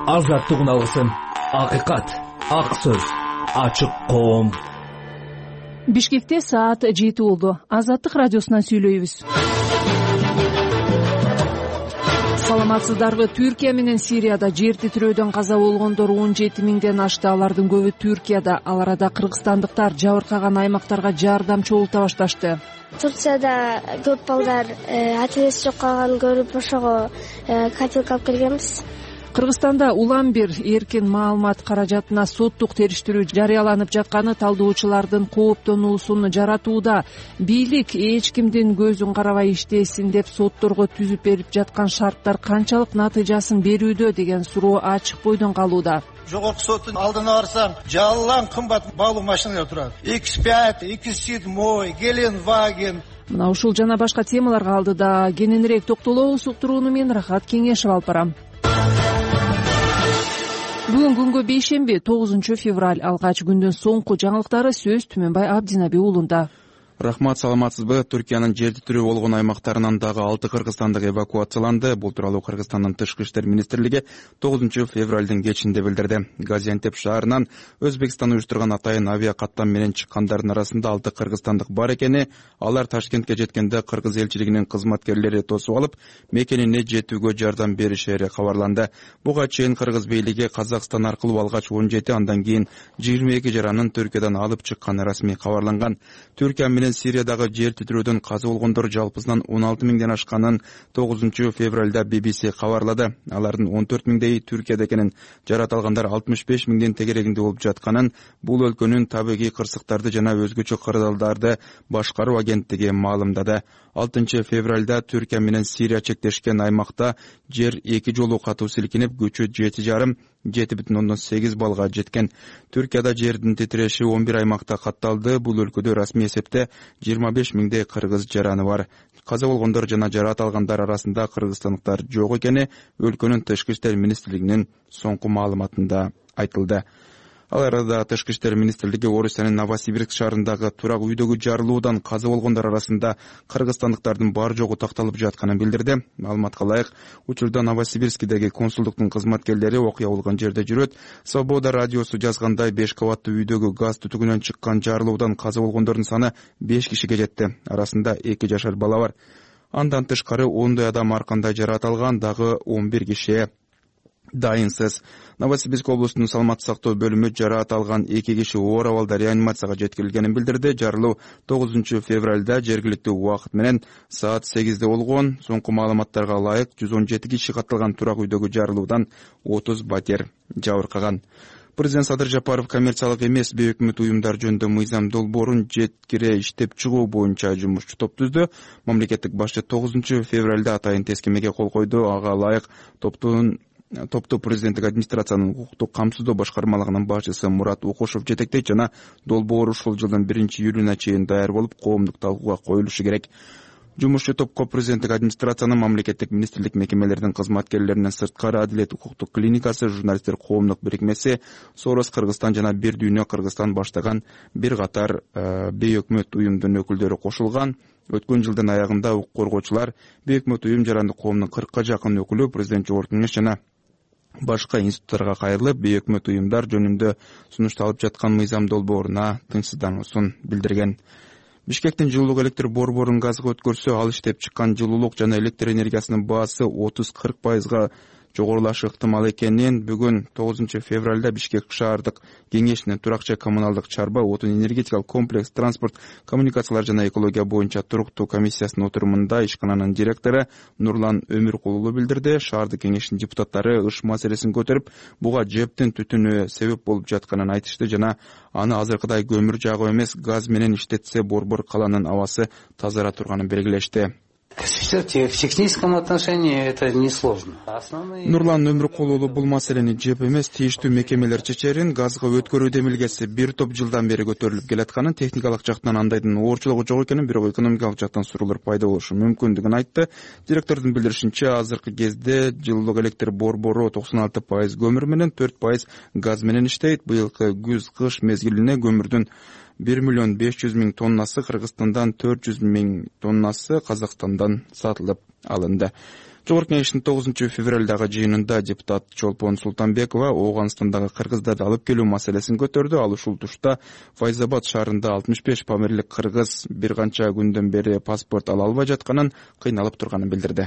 азаттыгын алгысың. Акыйкат, ак сөз, ачык коом. Бишкекте саат 7 болду. Азаттык радиосунан сүйлөйбүз. Саламатсыздарбы? Түркия менен Сирияда жер титирөөдөн каза болгондор 17 миңден ашты. Алардын көбү Түркияда. Ал арада кыргызстандыктар жабыркаган аймактарга жардам чогулта башташты. Турцияда көп балдар атыбес жок калганын көрүп ошого катилка алып келгенбиз. Кыргызстанда улам бир эркин маалымат каражатына соттук териштирүү жарыяланып жатканы талдоочулардын кооптонуусун жаратууда. Бийлик эч кимдин көзүн карабай иштесин деп сотторго түзүп берип жаткан шарттар канчалык натыйжасын берүүдө деген суроо ачык бойдон калууда. Жогорку соттун алдына барсаң, жалаң кымбат баалуу машиналар турат. X5, X7, Gelenwagen. Мына ушул жана башка темаларга алдыда кененирээк токтолобуз. Уктурууну мен Рахат Кеңешев алып барам. Бүгүн күнгө бейшемби 9 февраль. Алгач күндүн соңку жаңылыктары сөз Түмөнбай Абдинаби уулунда. Рахмат, саламатсызбы? Түркиянын жер титирөө болгон аймактарынан дагы 6 кыргызстандык эвакуацияланды. Бул тууралуу Кыргызстандын Тышкы иштер министрлиги 9 февралдын кечинде билдирди. Газиантеп шаарынан Өзбекстан уюштурган атайын авиа каттам менен чыккандардын арасында 6 кыргызстандык бар экени, алар Ташкентке жеткенде кыргыз элчилигинин кызматкерлери тосуп алып, мекенине жетүүгө жардам беришери кабарланды. Буга чейин кыргыз бийлиги Казакстан аркылуу алгач 17, андан кийин 22 жаранын Түркиядан алып чыкканы расмий кабарланган. Түркия менен Сириядагы жер титирөөдөн каза болгондор жалпысынан 16 миңден ашканын 9 февралда BBC кабарлады. Алардын 14 миңдей Түркияда экенин, жарат алгандар 65 миңдин тегерегинде болуп жатканын, бул өлкөнүн табигый кырсыктарды жана өзгөчө кырдаалдарды башкаруу агенттиги маалымдады. 6 февралда Түркия менен Сирия чектешкен аймакта жер 2 жолу катуу силкинип, күчү 7,5-7,8 балга жеткен. Түркияда жердин титиреши 11 аймакта катталды. Бул өлкөдө расмий эсепте 25 миңдей кыргыз жараны бар. Каза болгондор жана жарат алгандар арасында кыргызстандыктар жок экени өлкөнүн Тышкы иштер министрлигинин соңку маалыматында айтылды. Ал арада Тышкы иштер министрлиги Орусиянын Новосибирск шаарындагы турак үйдөгү жарылуудан каза болгондор арасында кыргызстандыктардын бар жогу такталып жатканын билдирди. Маалыматка ылайык, учурда Новосибирскидеги консулдуктун кызматкерлери окуя болгон жерде жүрөт. Свобода радиосу жазгандай 5 кабаттуу үйдөгү газ түтүгүнөн чыккан жарылуудан каза болгондордун саны 5 кишиге жетти. Арасында 2 жашар бала бар. Андан тышкары 10 адам ар кандай жарат алган, дагы 11 киши дайынсыз. Новосибирск облусунун саламаттык сактоо бөлүмү жараат алган 2 киши оор абалда реанимацияга жеткирилгенин билдирди. Жарылуу 9 февралда жергиликтүү убакыт менен саат 8де болгон. Соңку маалыматтарга ылайык 117 киши катталган турак үйдөгү жарылуудан 30 батер жабыркаган. Президент Садыр Жапаров коммерциялык эмес бейөкмөт уюмдар жөнүндө мыйзам долбоорун жеткире иштеп чыгуу боюнча жумушчу топ түздү. Мамлекеттик башчы 9 февралда атайын тескемеге кол койду. Ага ылайык топту президенттик администрациянын укуктук камсыздоо башкармалыгынын башчысы Мурат Укушев жетектейт жана долбоор ушул жылдын 1-июлуна чейин даяр болуп, коомдук талкууга коюлушу керек. Жумушчу топко президенттик администрациянын, мамлекеттик министрлик мекемелеринин кызматкерлеринин сырткары адилет укуктук клиникасы, журналисттер коомдук бирикмеси, Сорос Кыргызстан жана Бир Дүйнө Кыргызстан баштаган бир катар бейөкмөт уюмдун өкүлдөрү кошулган. Өткөн жылдын аягында укук коргоочулар, бейөкмөт уюм жарандык коомдун 40 жакын өкүлү президент Жогорку Кеңеш жана башка институттарга кайрылып, бейөкмөт уюмдар жөнүндө сунушталып жаткан мыйзам долбооруна тынчсыздануусун билдирген. Бишкектин жылуулук электр борборун газга өткөрсө, ал иштеп чыккан жылуулук жана электр энергиясынын баасы 30-40% жогорулашы ыктымал экенин бүгүн 9 февралда Бишкек шаардык кеңешинин туракчы коммуналдык чарба, отун энергетикалык комплекс, транспорт, коммуникациялар жана экология боюнча туруктуу комиссиясынын отурумунда ишкананын директору Нурлан Өмүркулуу билдирди. Шаардык кеңештин депутаттары ыш маселесин көтөрүп, буга жептин түтүнү себеп болуп жатканын айтышты жана аны азыркыдай көмүр жагып эмес, газ менен иштетсе борбор каланын абасы тазара турганын белгилешти. В техническом отношении это несложно. Нурлан Өмүркулуу бул маселени жеп эмес, тийиштүү мекемелер чечерин. Газга өткөрүү демилгеси бир топ жылдан бери көтөрүлүп келатканын, техникалык жактан андайдын оорчулугу жок экенин, бирок экономикалык жактан суроолор пайда болушу мүмкүндүгүн айтты. Директордун билдиришинче, азыркы кезде жылуулук электр борбору 96% көмүр менен, 4% газ менен иштейт. Быйылкы күз-кыш мезгилине көмүрдүн 1,500,000 тоннасы Кыргызстандан, 400,000 тоннасы Казакстандан сатылып алынды. Жогорку Кеңештин 9 февралдагы жыйынында депутат Чолпон Султанбекова Ооганстандагы кыргыздарды алып келүү маселесин көтөрдү. Ал ушул тушта Файзабад шаарында 65 памирлик кыргыз бир канча күндөн бери паспорт ала албай жатканын, кыйналып турганын билдирди.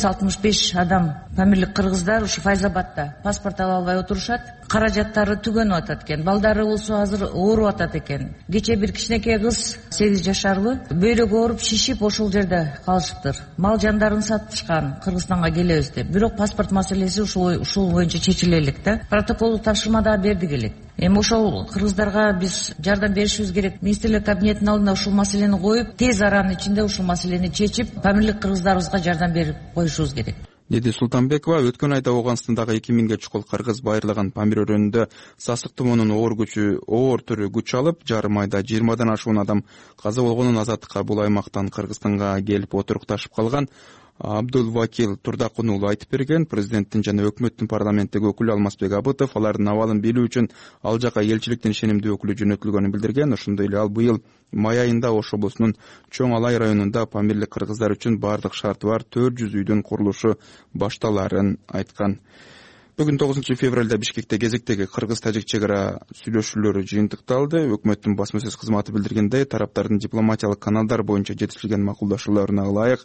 65 адам памирлик кыргыздар ушу Файзабадда паспорт ала албай отурушат. Каражаттары түгөнүп атат экен. Балдары болсо азыр ооруп атат экен. Кече бир кичинекей кыз 8 жашарлы бөйрөгү ооруп шишип ошол жерде калышыптыр. Мал жандарын сатышкан Кыргызстанга келебиз деп. Бирок паспорт маселеси ушул боюнча чечиле элек да. Протоколдук тапшырма да бердик элек. Эми ошол кыргыздарга биз жардам беришибиз керек. Министрлик кабинетинин алдында ушул маселени коюп, тез аранын ичинде ушул маселени чечип, памирлик кыргыздарыбызга жардам берип коюшубуз керек, деди Султанбекова. Өткөн айда Ооганстандагы 2000ге чукул кыргыз байырлаган памир өрөөнүндө сасык тумоонун оор түрү күч алып, жарым айда 20дан ашуун адам каза болгонун азаттыкка бул аймактан Кыргызстанга келип отурукташып калган Абдулвакил Турдакун уулу айтып берген. Президенттин жана өкмөттүн парламенттеги өкүлү Алмазбек Абытов алардын абалын билүү үчүн ал жака элчиликтин ишенимдүү өкүлү жөнөтүлгөнүн билдирген. Ошондой эле ал быйыл май айында Ош облусунун Чоң Алай районунда памирлик кыргыздар үчүн баардык шарты бар 400 үйдүн курулушу башталаарын айткан. Бүгүн 9 февралда Бишкекте кезектеги кыргыз-тажик чек ара сүйлөшүүлөрү жыйынтыкталды. Өкмөттүн басма сөз кызматы билдиргендей, тараптардын дипломатиялык каналдар боюнча жетишилген макулдашууларына ылайык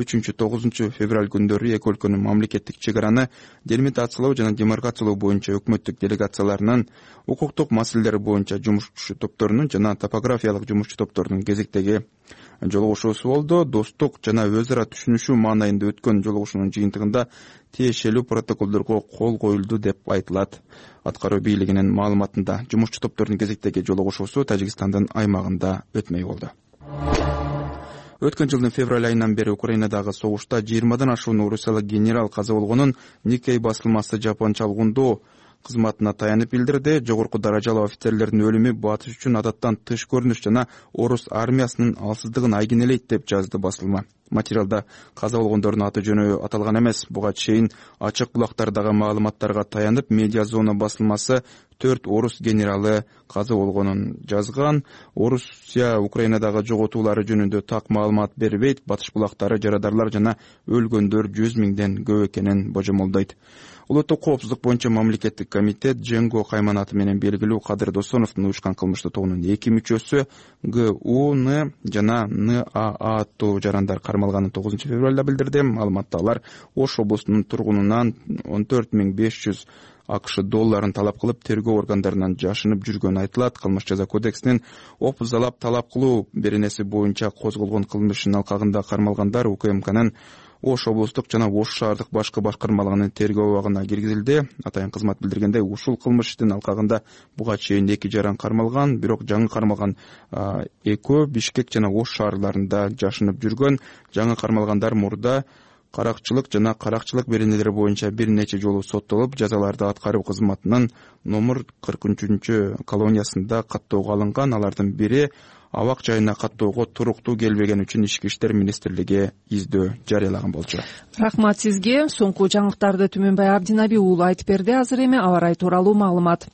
3-9 февраль күндөрү эки өлкөнүн мамлекеттик чек араны делимитациялоо жана демаркациялоо боюнча өкмөттүк делегацияларынын, укуктук маселелер боюнча жумушчу топторунун жана топографиялык жумушчу топторунун кезектеги жолугушуусу болду. Достук жана өз ара түшүнүшүү маанайында өткөн жолугушуунун жыйынтыгында тиешелүү протоколдорго кол коюлду деп айтылат. Аткаруу бийлигинин маалыматында жумушчу топтордун кезектеги жолугушуусу Тажикстандын аймагында өтмөй болду. Өткөн жылдын февраль айынан бери Украинадагы согушта 20дан ашуун орусиялык генерал каза болгонун Nikkei басылмасы жапон чалгындоо кызматына таянып билдирди. Жогорку даражалуу офицерлердин өлүмү батыш үчүн адаттан тыш көрүнүш жана орус армиясынын алсыздыгын айгинелейт деп жазды басылма. Материалда каза болгондордун аты жөнү аталган эмес. Буга чейин ачык булактардагы маалыматтарга таянып, Медиа зона басылмасы 4 орус генералы каза болгонун жазган. Орусия Украинадагы жоготуулары жөнүндө так маалымат бербейт. Батыш булактары жарадарлар жана өлгөндөр 100 миңден көп экенин божомолдойт. Улуттук коопсуздук боюнча мамлекеттик комитет Женго кайманаты менен белгилүү Кадыр Досоновдун уюшкан кылмыштуу тобунун 2 мүчөсү ГУН жана НАА жарандар кармалганын 9 февралда билдирди. Маалыматта алар Ош облусунун тургунунан 14,500 АКШ долларын талап кылып, тергөө органдарынан жашынып жүргөнү айтылат. Кылмыш жаза кодексинин опузалап талап кылуу беренеси боюнча козголгон кылмыштын алкагында кармалгандар УКМКнын Ош облустук жана Ош шаардык башкы башкармалыгынын тергөө абагына киргизилди. Атайын кызмат билдиргендей, ушул кылмыштын алкагында буга чейин 2 жаран кармалган, бирок жаңы кармалган экөө Бишкек жана Ош шаарларында жашынып жүргөн. Жаңы кармалгандар мурда каракчылык жана каракчылык беренелери боюнча бир нече жолу соттолуп, жазаларды аткаруу кызматынын номер 43 колониясында каттоого алынган. Алардын бири абак жайына каттоого туруктуу келбеген үчүн Ички иштер министрлиги издөө жарыялаган болчу. Рахмат сизге. Соңку жаңылыктарды Түмөнбай Абдинаби уулу айтып берди. Азыр эми аба ырайы тууралуу маалымат.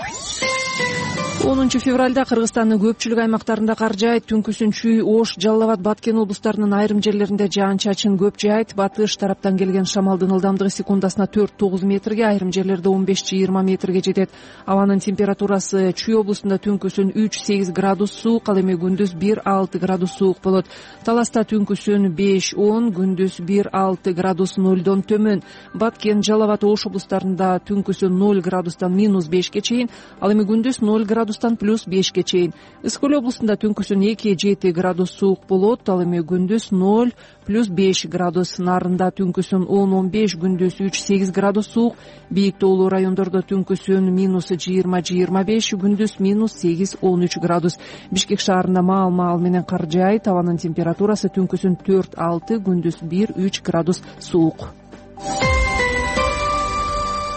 10 февралда Кыргызстандын көпчүлүк аймактарында кар жаайт. Түнкүсүн Чүй, Ош, Жалал Абад, Баткен облустарынын айрым жерлеринде жаан-чачын көп жаайт. Батыш тараптан келген шамалдын ылдамдыгы секундасына 4-9 метрге, айрым жерлерде 15-20 метрге жетет. Абанын температурасы Чүй облусунда түнкүсүн 3-8 градус суук, ал эми күндүз 1-6 градус суук болот. Таласта түнкүсүн 5-10, күндүз 1-6 градус 0дон төмөн. Баткен, Жалал Абад, Ош облустарында түнкүсүн 0 градустан -5ке чейин, ал эми күндүз 0 градустан +5ке чейин. Ысык облусунда түнкүсүн 2-7 градус суук болот, ал эми күндүз 0 +5 градус. Нарында түнкүсүн 10-15, күндүз 3-8 градус суук. Бийик тоолуу райондордо түнкүсүн -20-25, күндүз -8-13 градус. Бишкек шаарында маал менен кар жаайт. Абанын температурасы түнкүсүн 4-6, күндүз 1-3 градус суук.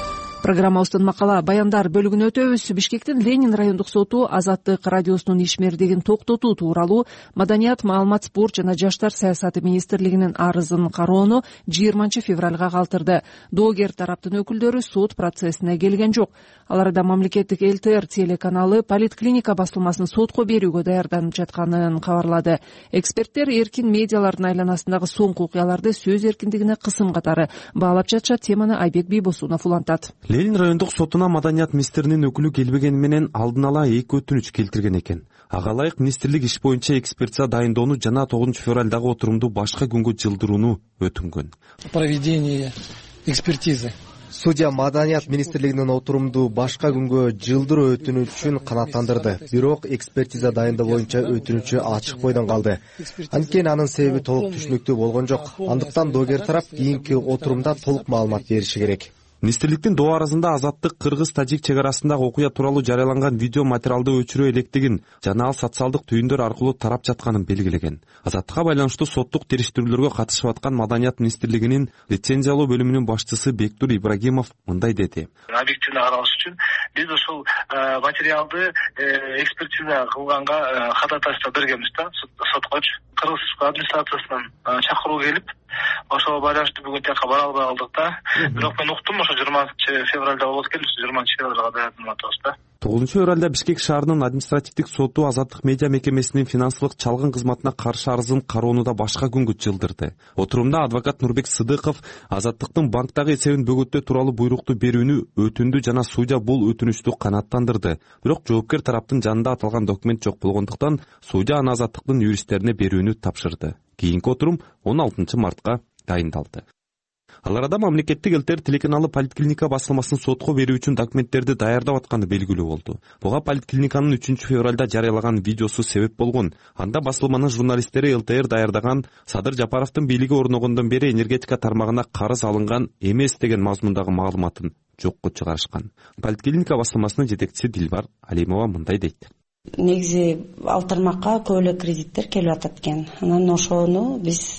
Программабыздын макала баяндар бөлүгүнө өтөбүз. Бишкектин Ленин райондук соту Азаттык радиосунун ишмердигин токтотуу тууралуу Маданият, маалымат, спорт жана жаштар саясаты министрлигинин арызын кароону 20 февралга калтырды. Доогер тараптын өкүлдөрү сот процессине келген жок. Аларда мамлекеттик ЛТР телеканалы Политклиника басылмасын сотко берүүгө даярданып жатканын кабарлады. Эксперттер эркин медиалардын айланасындагы соңку окуяларды сөз эркиндигине кысым катары баалап жатышат. Теманы Айбек Бийбосунов улантат. Ленин райондук сотуна Маданият министринин өкүлү келбегени менен алдын ала 2 өтүнүч келтирген экен. Ага ылайык министрлик иш боюнча экспертиза дайындоону жана 9 февралдагы отурумду башка күнгө жылдырууну өтүнгөн. Проведение экспертизы. Судья Маданият министрлигинин отурумду башка күнгө жылдыруу өтүнүчүн канааттандырды. Бирок экспертиза дайындоо боюнча өтүнүчү ачык бойдон калды. Анткени анын себеби толук түшүнүктүү болгон жок. Андыктан доогер тарап кийинки отурумда толук маалымат бериши керек. Министрликтин доо арызында Азаттык кыргыз-тажик чек арасындагы окуя тууралуу жарыяланган видео материалды өчүрө электигин жана ал социалдык түйүндөр аркылуу тарап жатканын белгилеген. Азаттыкка байланыштуу соттук териштирүүлөргө катышып аткан Маданият министрлигинин лицензиялоо бөлүмүнүн башчысы Бектур Ибрагимов мындай деди. Объективдүү караш үчүн биз ушул материалды экспертиза кылганга ходатайство бергенбиз да соткочу. Кыргыз администрациясынан чакыруу келип, ошого байланыштуу бүгүн тияка бара албай калдык да. Бирок мен уктум, ошо 20 февралда болот экен, 20 февралга даярданып атабыз да. 9 февралда Бишкек шаарынын административдик соту Азаттык медиа мекемесинин финансылык чалгын кызматына каршы арызын кароону да башка күнгө жылдырды. Отурумда адвокат Нурбек Сыдыков Азаттыктын банктагы эсебин бөгөттөө тууралуу буйрукту берүүнү өтүндү жана судья бул өтүнүчтү канааттандырды. Бирок жоопкер тараптын жанында аталган документ жок болгондуктан судья аны Азаттыктын юристтерине берүүнү тапшырды. Кийинки отурум 16 мартка дайындалды. Ал арада мамлекеттик ЛТР телеканалы Политклиника басылмасын сотко берүү үчүн документтерди даярдап атканы белгилүү болду. Буга Политклиниканын 3 февралда жарыялаган видеосу себеп болгон. Анда басылманын журналисттери ЛТР даярдаган Садыр Жапаровдун бийлиги орногондон бери энергетика тармагына карыз алынган эмес деген мазмундагы маалыматын жокко чыгарышкан. Политклиника басылмасынын жетекчиси Дилбар Алимова мындай дейт. Негизи ал тармакка көп эле кредиттер келип атат экен. Анан ошону биз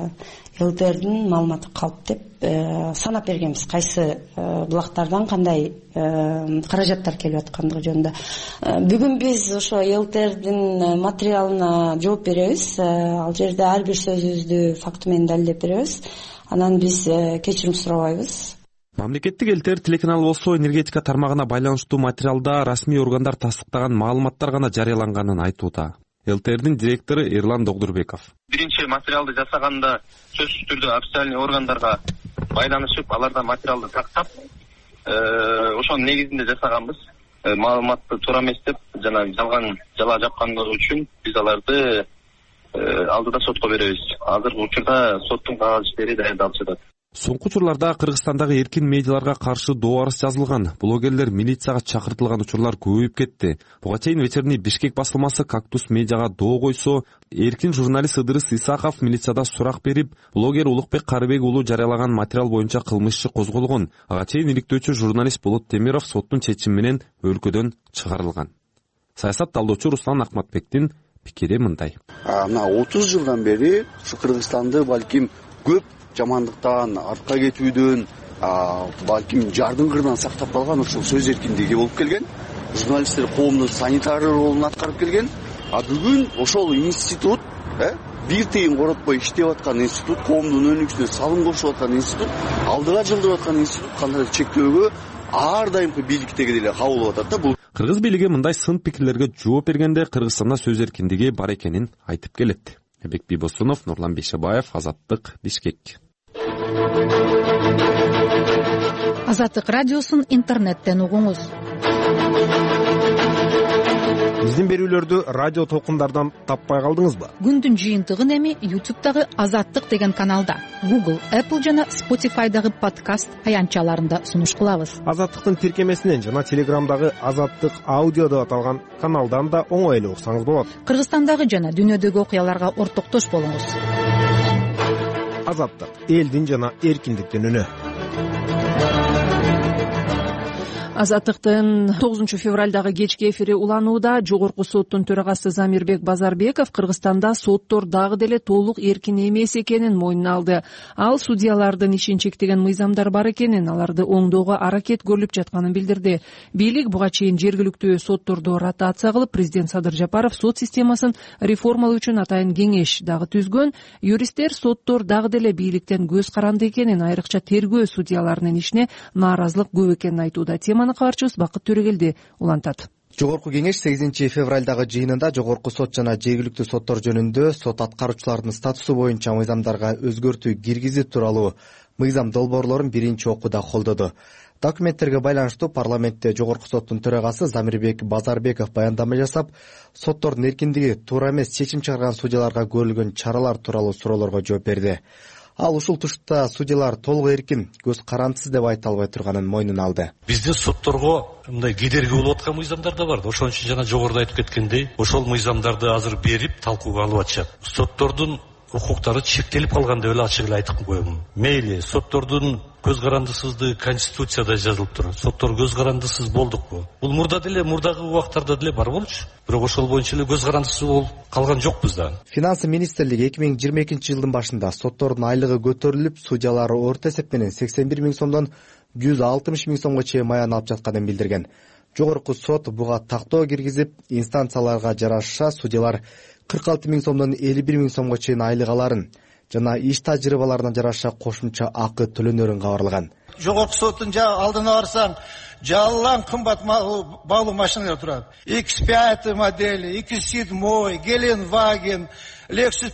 ЛТРдин маалыматы калп деп санап бергенбиз. Кайсы булактардан кандай каражаттар келип аткандыгы жөнүндө. Бүгүн биз ошо ЛТРдин материалына жооп беребиз. Ал жерде ар бир сөзүбүздү факты менен далилдеп беребиз. Анан биз кечирим сурабайбыз. Мамлекеттик ЛТР телеканалы болсо энергетика тармагына байланыштуу материалда расмий органдар тастыктаган маалыматтар гана жарыяланганын айтууда. ЛТРдин директору Эрлан Догдурбеков. Биринчи материалды жасаганда сөзсүз түрдө официальный органдарга байланышып, алардан материалды тактап, ошонун негизинде жасаганбыз. Маалыматты туура эмес деп жана жала жапкандыгы үчүн биз аларды алдыда сотко беребиз. Азыркы учурда соттун кагаз иштери даярдалып жатат. Соңку учурларда Кыргызстандагы эркин медиаларга каршы доо арыз жазылган. Блогерлер милицияга чакыртылган учурлар көбөйүп кетти. Буга чейин вечерний Бишкек басылмасы Кактус медиага доо койсо, эркин журналист Ыдырыс Исаков милицияда сурак берип, блогер Улукбек Карыбек уулу жарыялаган материал боюнча кылмыш иши козголгон. Ага чейин иликтөөчү журналист Болот Темиров соттун чечими менен өлкөдөн чыгарылган. Саясат талдоочу Руслан Акматбектин пикири мындай. Мына 30 жылдан бери Кыргызстанды балким көп жамандыктан, артка кетүүдөн, балким жардын кырынан сактап калган ушул сөз эркиндиги болуп келген. Журналисттер коомдун санитары ролун аткарып келген. Бүгүн ошол институт, бир тыйын коротпой иштеп аткан институт, коомдун өнүгүшүнө салым кошуп аткан институт, алдыга жылдырып аткан институт кандайдыр чектөөгө ар дайымкы бийликтеги деле кабыл болуп атат да. Кыргыз бийлиги мындай сын пикирлерге жооп бергенде Кыргызстанда сөз эркиндиги бар экенин айтып келет. Айбек Бийбосунов, Нурлан Бейшебаев, Азаттык, Бишкек. Азаттык радиосун интернеттен угуңуз. Биздин берүүлөрдү радио толкундардан таппай калдыңызбы? Күндүн жыйынтыгын эми YouTube'дагы Азаттык деген каналда, Google, Apple жана Spotify'дагы подкаст аянтчаларында сунуш кылабыз. Азаттыктын тиркемесинен жана Телеграмдагы Азаттык аудио деп аталган каналдан да оңой эле уксаңыз болот. Кыргызстандагы жана дүйнөдөгү окуяларга ортоктош болуңуз. Азаттык, элдин жана эркиндиктин үнү. Азаттыктын 9 февралдагы кечки эфири уланууда. Жогорку соттун төрагасы Замирбек Базарбеков Кыргызстанда соттор дагы деле толук эркин эмес экенин мойнуна алды. Ал судьялардын ишин чектеген мыйзамдар бар экенин, аларды оңдоого аракет көрүлүп жатканын билдирди. Бийлик буга чейин жергиликтүү сотторду ротация кылып, президент Садыр Жапаров сот системасын реформалоо үчүн атайын кеңеш дагы түзгөн. Юристтер соттор дагы деле бийликтен көз каранды экенин, айрыкча тергөө судьяларынын ишине нааразылык көп экенин айтууда. Кабарчыбыз Бакыт Төрөгелди улантат. Жогорку кеңеш 8 февралдагы жыйынында жогорку сот жана жергиликтүү соттор жөнүндө сот аткаруучулардын статусу боюнча мыйзамдарга өзгөртүү киргизүү тууралуу мыйзам долбоорлорун биринчи окууда колдоду. Документтерге байланыштуу парламентте жогорку соттун төрагасы Замирбек Базарбеков баяндама жасап, соттордун эркиндиги, туура эмес чечим чыгарган судьяларга көрүлгөн чаралар тууралуу суроолорго жооп берди. Ал ушул тушта судьялар толук эркин, көз карандысыз деп айта албай турганын мойнуна алды. Бизде сотторго мындай кедерги болуп аткан мыйзамдар да бар. Ошон үчүн жана жогоруда айтып кеткендей, ошол мыйзамдарды азыр берип талкууга алып атышат. Соттордун укуктары чектелип калган деп эле ачык эле айтып коеюн. Мейли, соттордун көз карандысыздыгы Конституцияда жазылып турат. Соттор көз карандысыз болдукпу? Бул мурдагы убактарда деле бар болчу. Бирок ошол боюнча эле көз карандысыз болуп калган жокпуз да. Финансы министрлиги 2022-жылдын башында соттордун айлыгы көтөрүлүп, судьялары орто эсеп менен 81 миң сомдон 160 миң сомго чейин маян алып жатканын билдирген. Жогорку сот буга тактоо киргизип, инстанцияларга жараша судьялар 46 миң сомдон 51 миң сомго чейин айлык аларын жана иш тажрыйбаларына жараша кошумча акы төлөнөрүн кабарлаган. Жогорку соттун алдына барсаң, жалаң кымбат баалуу машиналар турат. X5 модели, X7, Gelenwagen, Lexus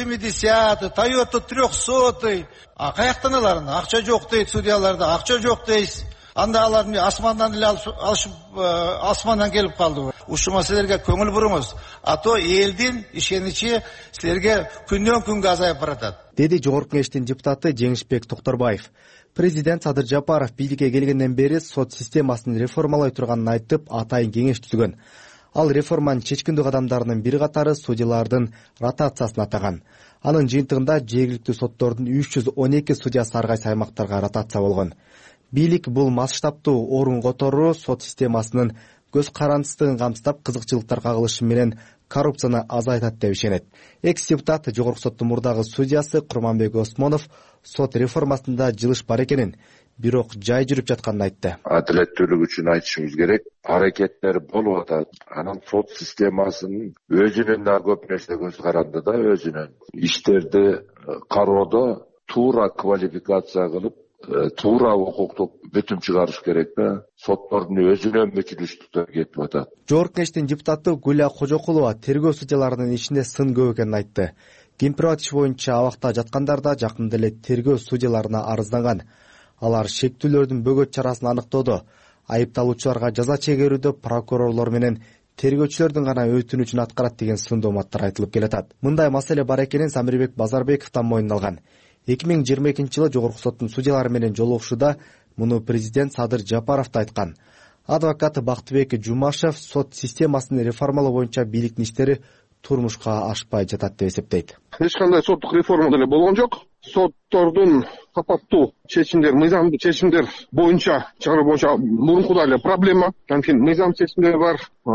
570, Toyota 300. Каяктан аларын? Акча жок дейт судьяларда, акча жок дейт. Анда аларды асмандан эле алышып, асмандан келип калды. Ушул маселелерге көңүл буруңуз. Ато элдин ишеничи силерге күндөн күнгө азайып баратат, деди жогорку кеңештин депутаты Жеңишбек Токторбаев. Президент Садыр Жапаров бийликке келгенден бери сот системасын реформалай турганын айтып, атайын кеңеш түзгөн. Ал реформанын чечкиндүү кадамдарынын бир катары судьялардын ротациясын атаган. Анын жыйынтыгында жергиликтүү соттордун 312 судьясы ар кайсы аймактарга ротация болгон. Бийлик бул масштабтуу орун которуу сот системасынын көз карандысыздыгын камсыздап, кызыкчылыктар кагылышы менен коррупцияны азайтат деп ишенет. Экс-депутат жогорку соттун мурдагы судьясы Курманбек Осмонов сот реформасында жылыш бар экенин, бирок жай жүрүп жатканын айтты. Адилеттүүлүк үчүн айтышыбыз керек. Аракеттер болуп атат. Анын сот системасынын өзүнүн да көп нерсе көз каранды да, өзүнүн иштерди кароодо туура квалификация кылып, туура укуктук бүтүм чыгарыш керек да. Соттордун өзүнөн мүчүлүштүктөр кетип атат. Жогорку кеңештин депутаты Гүлия Кожокулова тергөө судьяларынын ишинде сын көп экенин айтты. Кемпирбат иши боюнча абакта жаткандар да жакында эле тергөө судьяларына арызданган. Алар шектүүлөрдүн бөгөт чарасын аныктоодо, айыпталуучуларга жаза чегерүүдө прокурорлор менен тергөөчүлөрдүн гана өтүнүчүн аткарат деген сын дооматтар айтылып келатат. Мындай маселе бар экенин Замирбек Базарбековдон мойнуна алган. 2022-жылы жогорку соттун судьялары менен жолугушууда муну президент Садыр Жапаров да айткан. Адвокат Бактыбек Жумашев сот системасын реформалоо боюнча бийликтин иштери турмушка ашпай жатат деп эсептейт. Эч кандай соттук реформа деле болгон жок. Соттордун сапаттуу чечимдер, мыйзамдуу чечимдер боюнча чыгаруу боюнча мурункудай эле проблема. Анткени мыйзам чечимдер бар,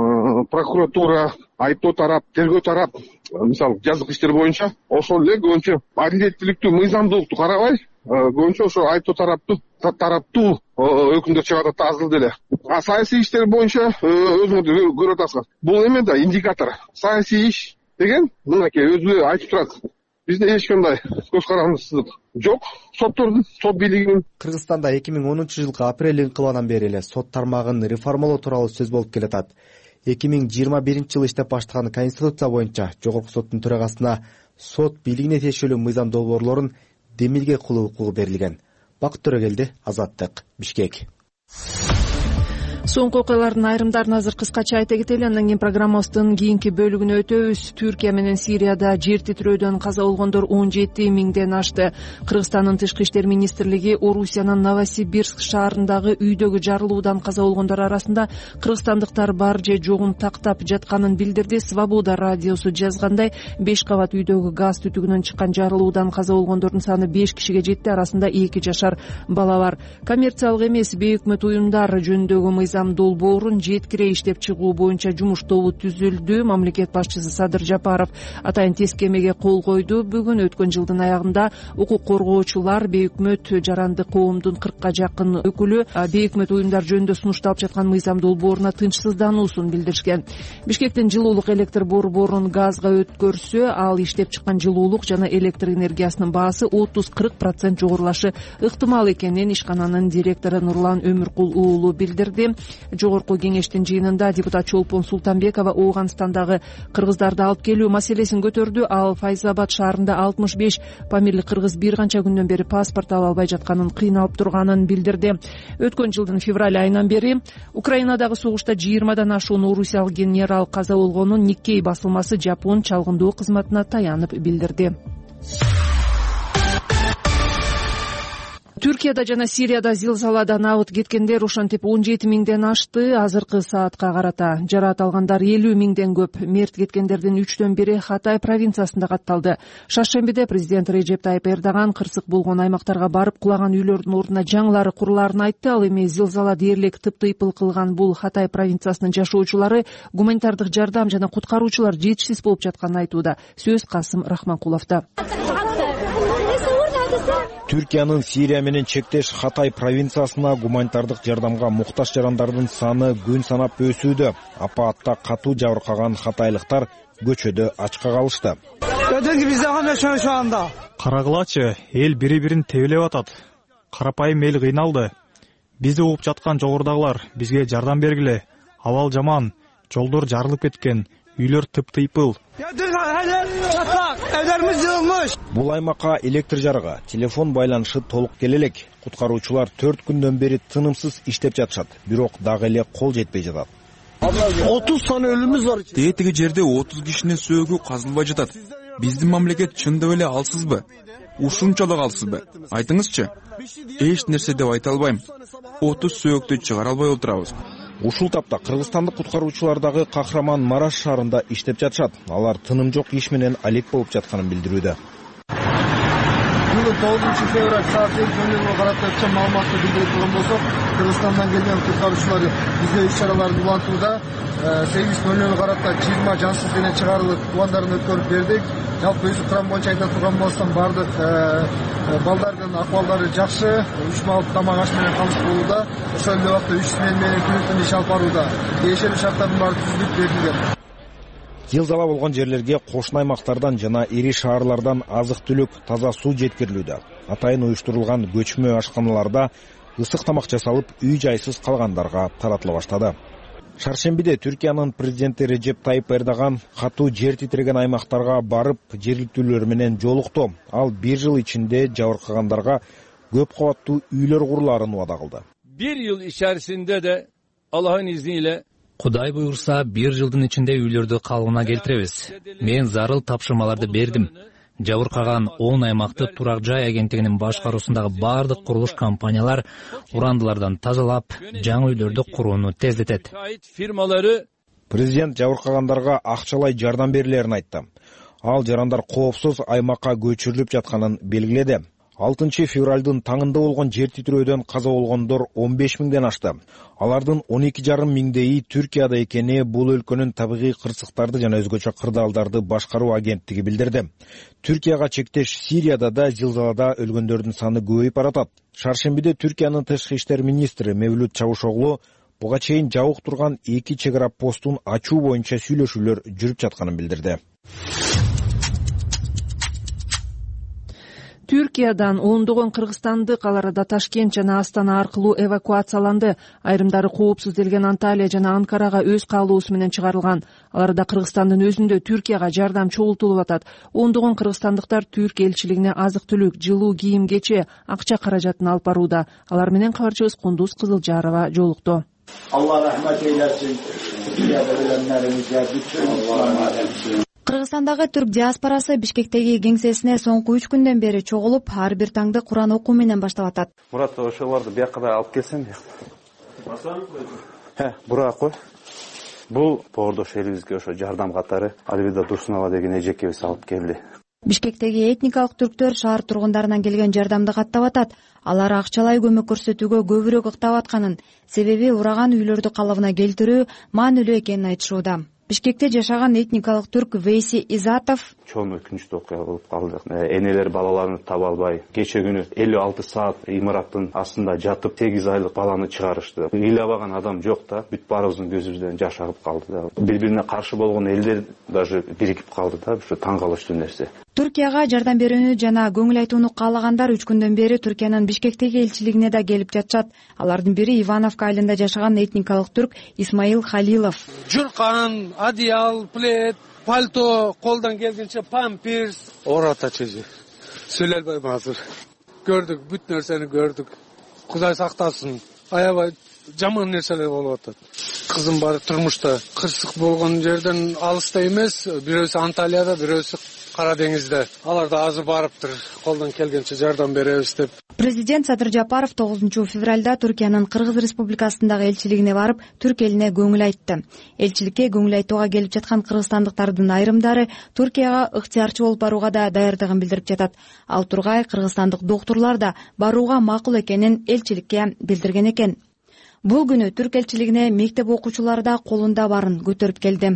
прокуратура, айыптоо тарап, тергөө тарап, мисалы жазык иштер боюнча ошол эле көбүнчө адилеттүүлүктү, мыйзамдуулукту карабай, көбүнчө ошо айыптоо тараптуу өкүмдөр чыгарат аз деле. Саясий иштер боюнча өзүңүз көрүп атасыздар. Бул эме да индикатор. Саясий иш деген мынакей өзү айтып турат. Бизде эч кандай көз карандысыздык жок. Соттордун, сот бийлигинин. Кыргызстанда 2010-жылкы апрель инкылабынан бери эле сот тармагын реформалоо тууралуу сөз болуп келатат. 2021-жылы иштеп баштаган Конституция боюнча жогорку соттун төрагасына сот бийлигине тиешелүү мыйзам долбоорлорун демилге кылуу укугу берилген. Бакыт Төрөгелди, Азаттык, Бишкек. Соңку окуялардын айрымдарын азыр кыскача айта кетели, андан кийин программабыздын кийинки бөлүгүнө өтөбүз. Түркия менен Сирияда жер титирөөдөн каза болгондор 17 миңден ашты. Кыргызстандын тышкы иштер министрлиги Орусиянын Новосибирск шаарындагы үйдөгү жарылуудан каза болгондор арасында кыргызстандыктар бар же жогун тактап жатканын билдирди. Свобода радиосу жазгандай, 5 кабат үйдөгү газ түтүгүнөн чыккан жарылуудан каза болгондордун саны 5 кишиге жетти. Арасында 2 жашар бала бар. Коммерциялык эмес бейөкмөт уюмдар жөнүндөгү мыйзам долбоорун жеткире иштеп чыгуу боюнча жумуш тобу түзүлдү. Мамлекет башчысы Садыр Жапаров атайын тескемеге кол койду. Бүгүн өткөн жылдын аягында укук коргоочулар, бейөкмөт жаранды коомдун 40ка жакын өкүлү бейөкмөт уюмдар жөнүндө сунушталып жаткан мыйзам долбооруна тынчсыздануусун билдиришкен. Бишкектин жылуулук электр борборун газга өткөрсө, ал иштеп чыккан жылуулук жана электр энергиясынын баасы 30-40% жогорулашы ыктымал экенин ишкананын директору Нурлан Өмүркул уулу билдирди. Жогорку кеңештин жыйынында депутат Чолпон Султанбекова Ооганстандагы кыргыздарды алып келүү маселесин көтөрдү. Ал Файзабад шаарында 65 памирлик кыргыз бир канча күндөн бери паспорт ала албай жатканын, кыйналып турганын билдирди. Өткөн жылдын февраль айынан бери Украинадагы согушта 20дан ашуун орусиялык генерал каза болгонун Никкей басылмасы Жапон чалгындоо кызматына таянып билдирди. Түркияда жана Сирияда зилзаладан абыт кеткендер ошентип 17 миңден ашты. Азыркы саатка карата жараат алгандар 50 миңден көп. Мерт кеткендердин 3төн бири Хатай провинциясында катталды. Шаршембиде президент Режеп Тайып Эрдоган кырсык болгон аймактарга барып, кулаган үйлөрдүн ордуна жаңылары курулаарын айтты. Ал эми зилзала дээрлик тыптыйпыл кылган бул Хатай провинциясынын жашоочулары гуманитардык жардам жана куткаруучулар жетишсиз болуп жатканын айтууда. Сөз Касым Рахманкуловдо. Түркиянын Сирия менен чектеш Хатай провинциясына гуманитардык жардамга муктаж жарандардын саны күн санап өсүүдө. Апаатта катуу жабыркаган хатайлыктар көчөдө ачка калышты. Карагылачы, эл бири-бирин тебелеп атат. Карапайым эл кыйналды. Бизди угуп жаткан жогорудагылар бизге жардам бергиле. Абал жаман, жолдор жарылып кеткен, үйлөр тыптыйпыл. Бул аймакка электр жарыгы, телефон байланышы толук келе элек. Куткаруучулар 4 күндөн бери тынымсыз иштеп жатышат, бирок дагы эле кол жетпей жатат. 30 сан өлүмүз бар. Тетиги жерде 30 кишинин сөөгү казылбай жатат. Биздин мамлекет чындап эле алсызбы? Ушунчалык алсызбы? Айтыңызчы. Эч нерсе деп айта албайм. 30 сөөктү чыгара албай отурабыз. Ушул тапта кыргызстандык куткаруучулар дагы Кахраман Мараш шаарында иштеп жатышат. Алар тыным жок иш менен алек болуп жатканын билдирүүдө. 9 февраль саат 8:00 карата өткөн маалыматты билдирип турган болсок, Кыргызстандан келген куткаруучулар издөө иш-чараларды улантууда. 8:00 карата 20 жансыз дене чыгарылып, тубандарын өткөрүп бердик. Жалпы өзү кыран боюнча айта турган болсом, бардык балдардын акыбалдары жакшы, 3 маал тамак аш менен камсыз болууда. Ошол эле убакта 3 смен менен күнү-түн иш алып барууда. Тиешелүү шарттардын баары түзүлүп берилген. Зилзала болгон жерлерге кошуна аймактардан жана ири шаарлардан азык-түлүк, таза суу жеткирилүүдө. Атайын уюштурулган көчмө ашканаларда ысык тамак жасалып, үй жайсыз калгандарга таратыла баштады. Шаршембиде Түркиянын президенти Режеп Тайып Эрдоган катуу жер титиреген аймактарга барып, жергиликтүүлөр менен жолукту. Ал 1 жыл ичинде жабыркагандарга көп кабаттуу үйлөр курулаарын убада кылды. 1 yıl içerisinde de Allah'ın izniyle Кудай буйрса, 1 жылдын ичинде үйлөрдү калыбына келтиребиз. Мен зарыл тапшырмаларды бердим. Жабыркаган 10 аймакты турак жай агенттигинин башкаруусундагы бардык курулуш компаниялар урандылардан тазалап, жаңы үйлөрдү курууну тездетет. Президент жабыркагандарга акчалай жардам берилерин айтты. Ал жарандар коопсуз аймакка көчүрүлүп жатканын белгиледи. 6 февралдын таңында болгон жер титирөөдөн каза болгондор 15 миңден ашты. Алардын 12,5 миңдейи Түркияда экени бул өлкөнүн табигый кырсыктарды жана өзгөчө кырдаалдарды башкаруу агенттиги билдирди. Түркияга чектеш Сирияда да зилзалада өлгөндөрдүн саны көбөйүп баратат. Шаршембиде Түркиянын тышкы иштер министри Мевлют Чавушоглу буга чейин жабык турган 2 чек ара постун ачуу боюнча сүйлөшүүлөр жүрүп жатканын билдирди. Түркиядан ондогон кыргызстандык аларда Ташкент жана Астана аркылуу эвакуацияланды. Айрымдары коопсузделген Анталия жана Анкарага өз каалоосу менен чыгарылган. Аларда Кыргызстандын өзүндө Түркияга жардам чогултулуп атат. Ондогон кыргызстандыктар Түркия элчилигине азык-түлүк, жылуу кийим-кече, акча каражатын алып барууда. Алар менен кабарчыбыз Кундуз Кызылжарова жолукту. Allah rahmet eylesin. Ölenlerimize bütün Кыргызстандагы түрк диаспорасы Бишкектеги кеңсесине соңку 3 күндөн бери чогулуп, ар бир таңды Куран окуу менен баштап атат. Мурат, ошолорду бияка да алып келсем. Бура кой. Бул боордош элибизге ошо жардам катары Альвида Турсунова деген эжекебиз алып келди. Бишкектеги этникалык түрктөр шаар тургундарынан келген жардамды каттап атат. Алар акчалай көмөк көрсөтүүгө көбүрөөк ыктап атканын, себеби ураган үйлөрдү калыбына келтирүү маанилүү экенин айтышууда. Бишкекте жашаган этникалык түрк Вейси Изатов чоң өкүнүчтүү окуя болуп калды. Энелер балаларын таба албай, кече күнү 56 саат имараттын астында жатып 8 айлык баланы чыгарышты. Ыйлабаган адам жок да, бүт баарыбыздын көзүбүздөн жаш агып калды да. Бири-бирине каршы болгон элдер даже биригип калды да, ушу таң калыштуу нерсе. Түркияга жардам берүүнү жана көңүл айтууну каалагандар 3 күндөн бери Түркиянын Бишкектеги элчилигине да келип жатышат. Алардын бири Ивановка айылында жашаган этникалык түрк Исмаил Халилов. Журкан, одеял, плед, пальто, колдон келгенче памперс, ората чеже. Сөйлөй албайм азыр. Көрдүк, бүт нерсени көрдүк. Кудай сактасын. Аябай жаман нерселер болуп атат. Кызым бар турмушта. Кырсык болгон жерден алыста эмес, бирөөсү Анталияда, бирөөсү Кара деңизде. Алар да азыр барыптыр. Колдон келгенче жардам беребиз деп. Президент Садыр Жапаров 9 февралда Түркиянын Кыргыз Республикасындагы элчилигине барып, түрк элине көңүл айтты. Элчиликке көңүл айтууга келип жаткан кыргызстандыктардын айрымдары Түркияга ыктыярчы болуп барууга да даярдыгын билдирип жатат. Ал тургай кыргызстандык доктурлар да барууга макул экенин элчиликке билдирген экен. Бул күнү түрк элчилигине мектеп окуучулары да колунда барын көтөрүп келди.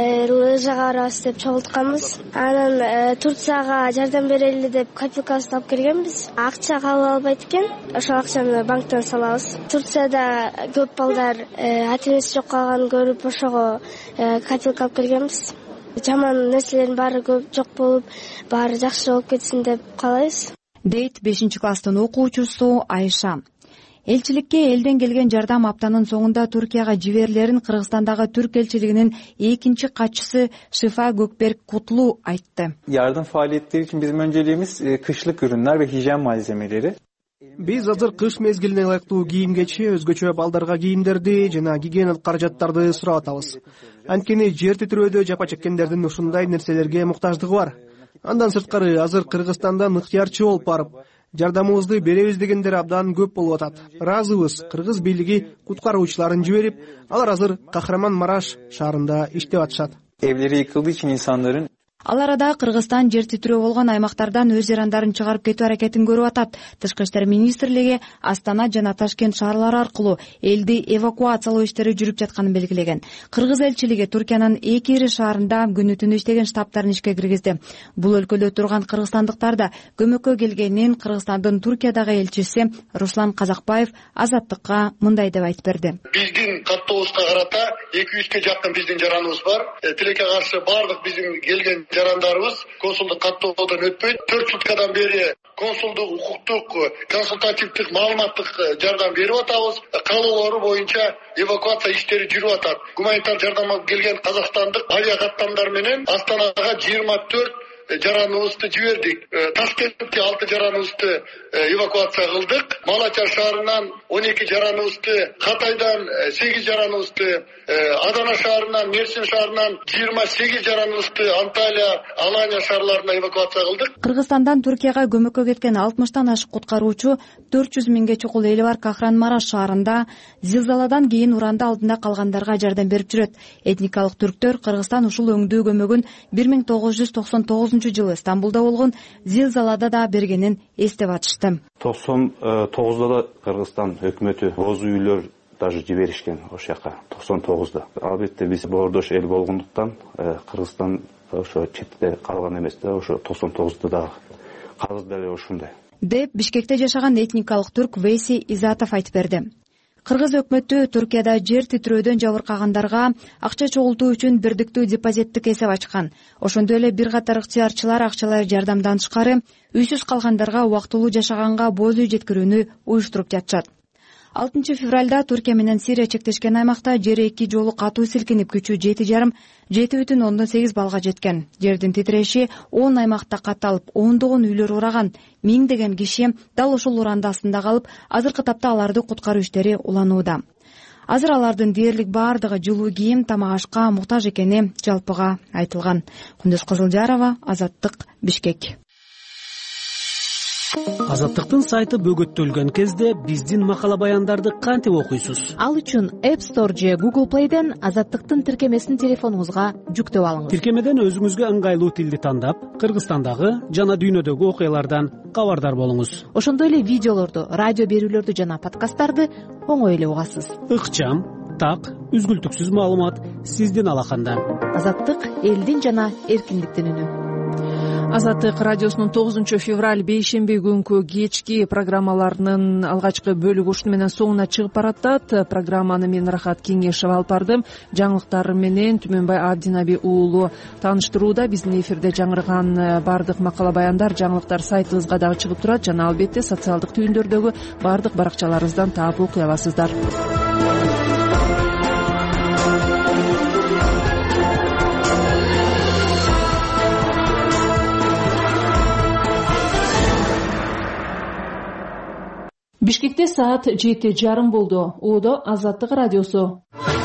Лыжага барабыз деп чогултканбыз. Анан Турцияга жардам берели деп копилкасын алып келгенбиз. Акча кабыл албайт экен. Ошол акчаны банктан салабыз. Турцияда көп балдар ата-энеси жок калганын көрүп, ошого копилка алып келгенбиз. Жаман нерселердин баары көп жок болуп, баары жакшы болуп кетсин деп каалайбыз. Дейт 5-класстын окуучусу Айша. Элчиликке элден келген жардам аптанын соңунда Түркияга жиберилерин Кыргызстандагы түрк элчилигинин экинчи катчысы Шифа Gökberk Kutlu айтты. Yardım faaliyetleri için bizim önceliğimiz kışlık ürünler ve hijyen malzemeleri. Биз азыр кыш мезгилине ылайыктуу кийимгечи, өзгөчө балдарга кийимдерди жана гигиеналык каражаттарды сурап атабыз. Анткени жер титирөөдө жапа чеккендердин ушундай нерселерге муктаждыгы бар. Андан сырткары азыр Кыргызстандан ыктыярчы болуп барып, жардамыбызды беребиз дегендер абдан көп болуп атат. Ыраазыбыз. Кыргыз бийлиги куткаруучуларын жиберип, алар азыр Кахраман-Мараш шаарында иштеп атышат. Evleri yıkıldığı için insanların Ал арада Кыргызстан жер титирөө болгон аймактардан өз жарандарын чыгарып кетүү аракетин көрүп атат. Тышкы иштер министрлиги Астана жана Ташкент шаарлары аркылуу элди эвакуациялоо иштери жүрүп жатканын белгилеген. Кыргыз элчилиги Түркиянын 2 ири шаарында күнү-түнү иштеген штабтарын ишке киргизди. Бул өлкөдө турган кыргызстандыктар да көмөккө келгенин Кыргызстандын Түркиядагы элчиси Руслан Казакбаев Азаттыкка мындай деп айтып берди. Биздин каттообузга карата 200ке жакын биздин жараныбыз бар. Тилекке каршы бардык биздин келген жарандарыбыз консулдук каттоодон өтпөйт. 4 суткадан бери консулдук, укуктук, консультативдик, маалыматтык жардам берип атабыз. Каалоолору боюнча эвакуация иштери жүрүп атат. Гуманитар жардамга келген казакстандык авиа каттамдар менен Астанага 24 жараныбызды жибердик. Ташкентке 6 жараныбызды эвакуация кылдык. Малачар шаарынан 12 жараныбызды, Катайдан 8 жараныбызды, Адана шаарынан, Мерсин шаарынан 28 жараныбызды Анталия, Алания шаарларына эвакуация кылдык. Кыргызстандан Түркияга көмөккө кеткен 60тан ашык куткаруучу 400 миңге чукул эли бар Кахраман-Мараш шаарында зилзаладан кийин уранда алдында калгандарга жардам берип жүрөт. Этникалык түрктөр Кыргызстан ушул өңдүү көмөгүн 1999-жылы Стамбулда болгон зилзалада да бергенин эстеп атышты. 99'da da Kırgızstan hükümeti bozu үйлөр даже жиберишкен ошол жака 99'da. Албетте биз боордош эл болгондуктан Кыргызстан ошо четте калган эмес да, ошо 99'da да калгыз деле ушундай. Деп Бишкекте жашаган этникалык түрк Вейси Изатов айтып берди. Кыргыз өкмөтү Түркияда жер титирөөдөн жабыркагандарга акча чогултуу үчүн бирдиктүү депозиттик эсеп ачкан. Ошондой эле бир катар ыктыярчылар акчалай жардамдан тышкары үйсүз калгандарга убактылуу жашаганга боз үй жеткирүүнү уюштуруп жатышат. 6 февралда Түркия менен Сирия чектешкен аймакта жер 2 жолу катуу силкинип күчү 7,8 балга жеткен. Жердин титиреши 10 аймакта катталып, ондогон үйлөр ураган. Миңдеген киши дал ошол урандасында калып, азыркы тапта аларды куткаруу иштери уланууда. Азыр алардын дээрлик баардыгы жылуу кийим, тамак ашка муктаж экени жалпыга айтылган. Кундуз Кызылжарова, Азаттык, Бишкек. Азаттыктын сайты бөгөттөлгөн кезде биздин макала баяндарды кантип окуйсуз? Ал үчүн App Store же Google Play'ден Азаттыктын тиркемесин телефонуңузга жүктөп алыңыз. Тиркемеден өзүңүзгө ыңгайлуу тилди тандап, Кыргызстандагы жана дүйнөдөгү окуялардан кабардар болуңуз. Ошондой эле видеолорду, радио берүүлөрдү жана подкасттарды оңой эле угасыз. Ыкчам, так, үзгүлтүксүз маалымат сиздин алаканда. Азаттык элдин жана эркиндиктин үнү. Азаттык радиосунун 9 февраль бейшемби күнкү кечки программаларынын алгачкы бөлүгү ушуну менен соңуна чыгып баратат. Программаны мен Рахат Кеңешева алып бардым. Жаңылыктар менен Түмөнбай Абдинаби уулу тааныштырууда. Биздин эфирде жаңырган бардык макала баяндар жаңылыктар сайтыбызга дагы чыгып турат жана албетте социалдык түйүндөрдөгү бардык баракчаларыбыздан таап окуй аласыздар. Бишкекте саат 7:30 болду. Оодо Азаттык радиосу.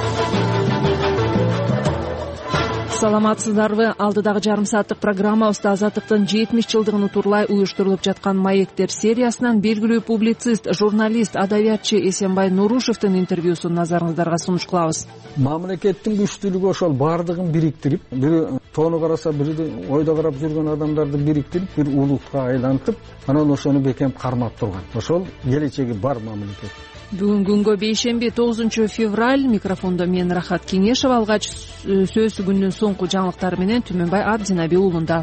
Саламатсыздарбы? Алдыдагы жарым сааттык программабызда Азаттыктын 70 жылдыгын турлай уюштурулуп жаткан маектер сериясынан белгилүү публицист, журналист, адабиятчы Эсенбай Нурушевдин интервьюсун назарыңыздарга сунуш кылабыз. Мамлекеттин күчтүүлүгү ошол баардыгын бириктирип, бири тоону караса, бири ойдо карап жүргөн адамдарды бириктирип, бир улутка айлантып, анан ошону бекем кармап турган. Ошол келечеги бар мамлекет. Бүгүн күнгө бейшемби 9 февраль. Микрофондо мен Рахат Кеңешева. Алгач сөз күндүн соңку жаңылыктары менен Түмөнбай Абдинаби уулунда.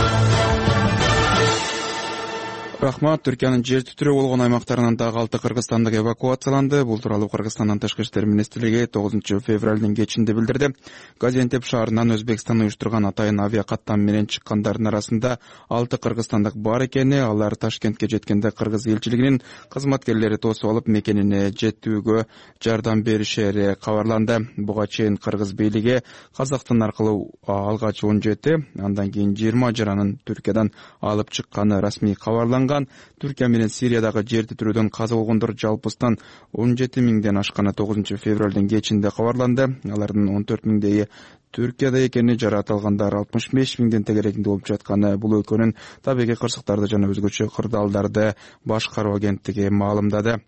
Рахмат. Түркиянын жер титирөө болгон аймактарынан дагы 6 кыргызстандык эвакуацияланды. Бул тууралуу Кыргызстандын Тышкы иштер министрлиги 9 февралдын кечинде билдирди. Газиантеп шаарынан Өзбекстан уюштурган атайын авиакаттам менен чыккандардын арасында 6 кыргызстандык бар экени, алар Ташкентке жеткенде кыргыз элчилигинин кызматкерлери тосуп алып мекенине жетүүгө жардам беришери кабарланды. Буга чейин кыргыз бийлиги Казакстан аркылуу алгач 17, андан кийин 20 жаранын Түркиядан алып чыкканы расмий кабарланган. Түркия менен Сириядагы жер титирөөдөн каза болгондор жалпысынан 17 миңден ашканы 9 февралдын кечинде кабарланды. Алардын 14 миңдейи Түркияда экени, жараат алгандар 65 миңден тегерегинде болуп жатканы бул өлкөнүн табигый кырсыктарды жана өзгөчө кырдаалдарды башкаруу агенттиги маалымдады.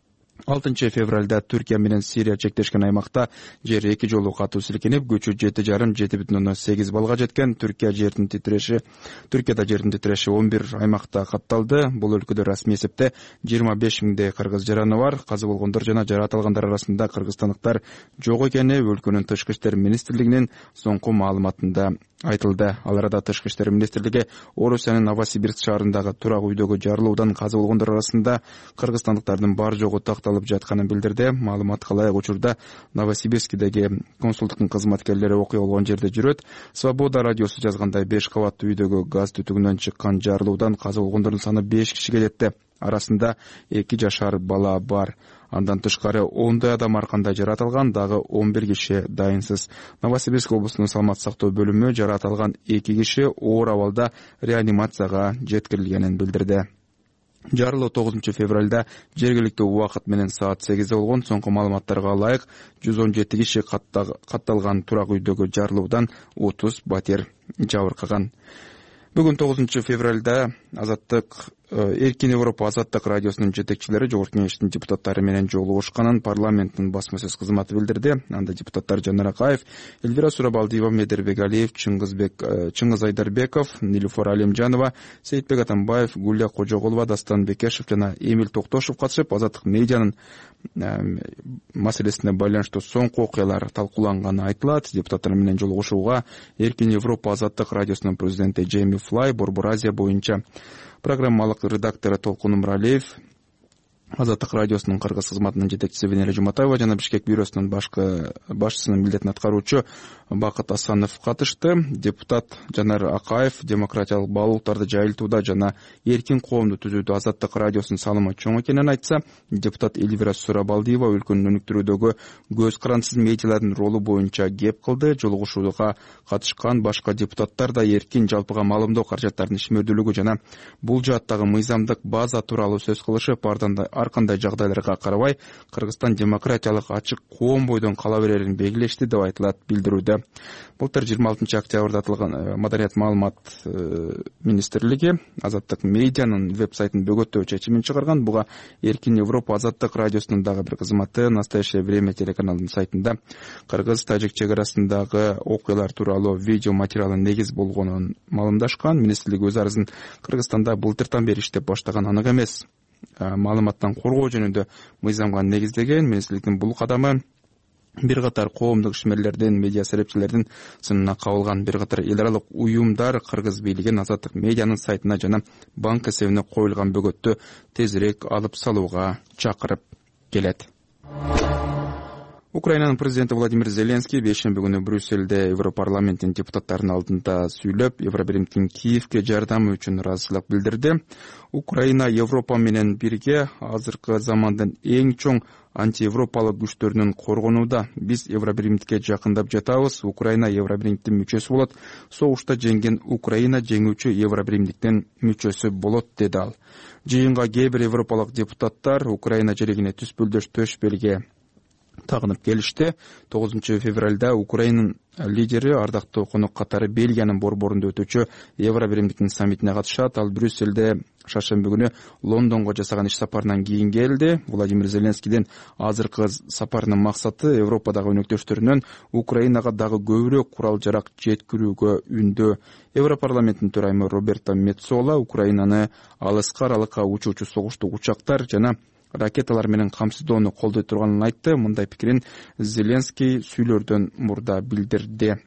6 февралда Түркия менен Сирия чектешкен аймакта жер 2 жолу катуу силкинип, күчү 7,5-7,8 балга жеткен. Түркияда жердин титиреши 11 аймакта катталды. Бул өлкөдө расмий эсепте 25 миңдей кыргыз жараны бар. Каза болгондор жана жараат алгандар арасында кыргызстандыктар жок экени өлкөнүн Тышкы иштер министрлигинин соңку маалыматында айтылды. Ал арада Тышкы иштер министрлиги Орусиянын Новосибирск шаарындагы турак үйдөгү жарылуудан каза болгондор арасында кыргызстандыктардын бар жогу такталып жатканын билдирди. Маалыматка ылайык учурда Новосибирскидеги консулдуктун кызматкерлери окуя болгон жерде жүрөт. Свобода радиосу жазгандай 5 кабаттуу үйдөгү газ түтүгүнөн чыккан жарылуудан каза болгондордун саны 5 кишиге жетти. Арасында 2 жашар бала бар. Андан тышкары 10 адам арканда жараат алган, дагы 11 киши дайынсыз. Новосибирск облусунун саламат сактоо бөлүмү жараат алган 2 киши оор абалда реанимацияга жеткирилгенин билдирди. Жарылуу 9 февралда жергиликтүү убакыт менен саат 8 болгон. Соңку маалыматтарга ылайык 117 киши катталган турак үйдөгү жарылуудан 30 батир жабыркаган. Бүгүн 9 февралда Азаттык Эркин Европа Азаттык радиосунун жетекчилери Жогорку Кеңештин депутаттары менен жолугушканын парламенттин басма сөз кызматы билдирди. Анда депутаттар Жанар Акаев, Эльвира Сурабалдиева, Медербек Алиев, Чыңгыз Айдарбеков, Нилуфар Алимжанова, Сейитбек Атамбаев, Гулия Кожоголова, Дастан Бекешев жана Эмил Токтошев катышып, Азаттык медианын маселесине байланыштуу соңку окуялар талкууланганы айтылат. Депутаттар менен жолугушууга Эркин Европа Азаттык радиосунун президенти Джейми Флай, Борбор Азия боюнча программалык редактору Толкун Умралиев, Азаттык радиосунун кыргыз кызматынын жетекчиси Венера Жуматаева жана Бишкек бюросунун башчысынын милдетин аткаруучу Бакыт Асанов катышты. Депутат Жанар Акаев демократиялык баалуулуктарды жайылтууда жана эркин коомду түзүүдө Азаттык радиосунун салымы чоң экенин айтса, депутат Эльвира Сурабалдиева өлкөнү өнүктүрүүдөгү көз карансыз медиалардын ролу боюнча кеп кылды. Жолугушууга катышкан башка депутаттар да эркин жалпыга маалымдоо каражаттарынын ишмердүүлүгү жана бул жааттагы мыйзамдык база тууралуу сөз кылышып, ар кандай жагдайларга карабай Кыргызстан демократиялык ачык коом бойдон кала берерин белгилешти деп айтылат билдирүүдө. Былтыр 26 октябрда аталган Маданият маалымат министрлиги Азаттык медианын веб-сайтын бөгөттөө чечимин чыгарган. Буга Эркин Европа Азаттык радиосунун дагы бир кызматы Настоящее время телеканалынын сайтында кыргыз-тажик чек арасындагы окуялар тууралуу видео материалы негиз болгонун маалымдашкан. Министрлик өз арызын Кыргызстанда былтыртан бери иштеп баштаган анык эмес. Маалыматтан коргоо жөнүндө мыйзамга негиздеген. Министрликтин бул кадамы бир катар коомдук ишмерлердин, медиа серепчилердин сынына кабылган. Бир катар эл аралык уюмдар кыргыз бийлигин Азаттык медианын сайтына жана банк эсебине коюлган бөгөттү тезирээк алып салууга чакырып келет. Украинанын президенти Владимир Зеленский бейшемби күнү Брюссельде Европарламенттин депутаттарынын алдында сүйлөп, Евробиримдин Киевге жардамы үчүн ыраазычылык билдирди. Украина Европа менен бирге азыркы замандын эң чоң антиевропалык күчтөрүнөн коргонууда. Биз Евробиримдикке жакындап жатабыз. Украина Евробиримдиктин мүчөсү болот. Согушта жеңген Украина жеңүүчү Евробиримдиктин мүчөсү болот, деди ал. Жыйынга кээ бир европалык депутаттар Украина жерегине түспүлдөш төшпөлгө тагынып келишти. 9 февралда Украинанын лидери ардактуу конок катары Бельгиянын борборунда өтүүчү Евробиримдиктин саммитине катышат. Ал Брюссельде шаршемби күнү Лондонго жасаган иш сапарынан кийин келди. Владимир Зеленскийдин азыркы сапарынын максаты Европадагы өнөктөштөрүнөн Украинага дагы көбүрөөк курал-жарак жеткирүүгө үндөө. Европарламенттин төрайымы Роберто Меццола Украинаны алыскы аралыкка учуучу согуштук учактар жана ракеталар менен камсыздоону колдой турганын айтты. Мындай пикирин Зеленский сүйлөрдөн мурда билдирди.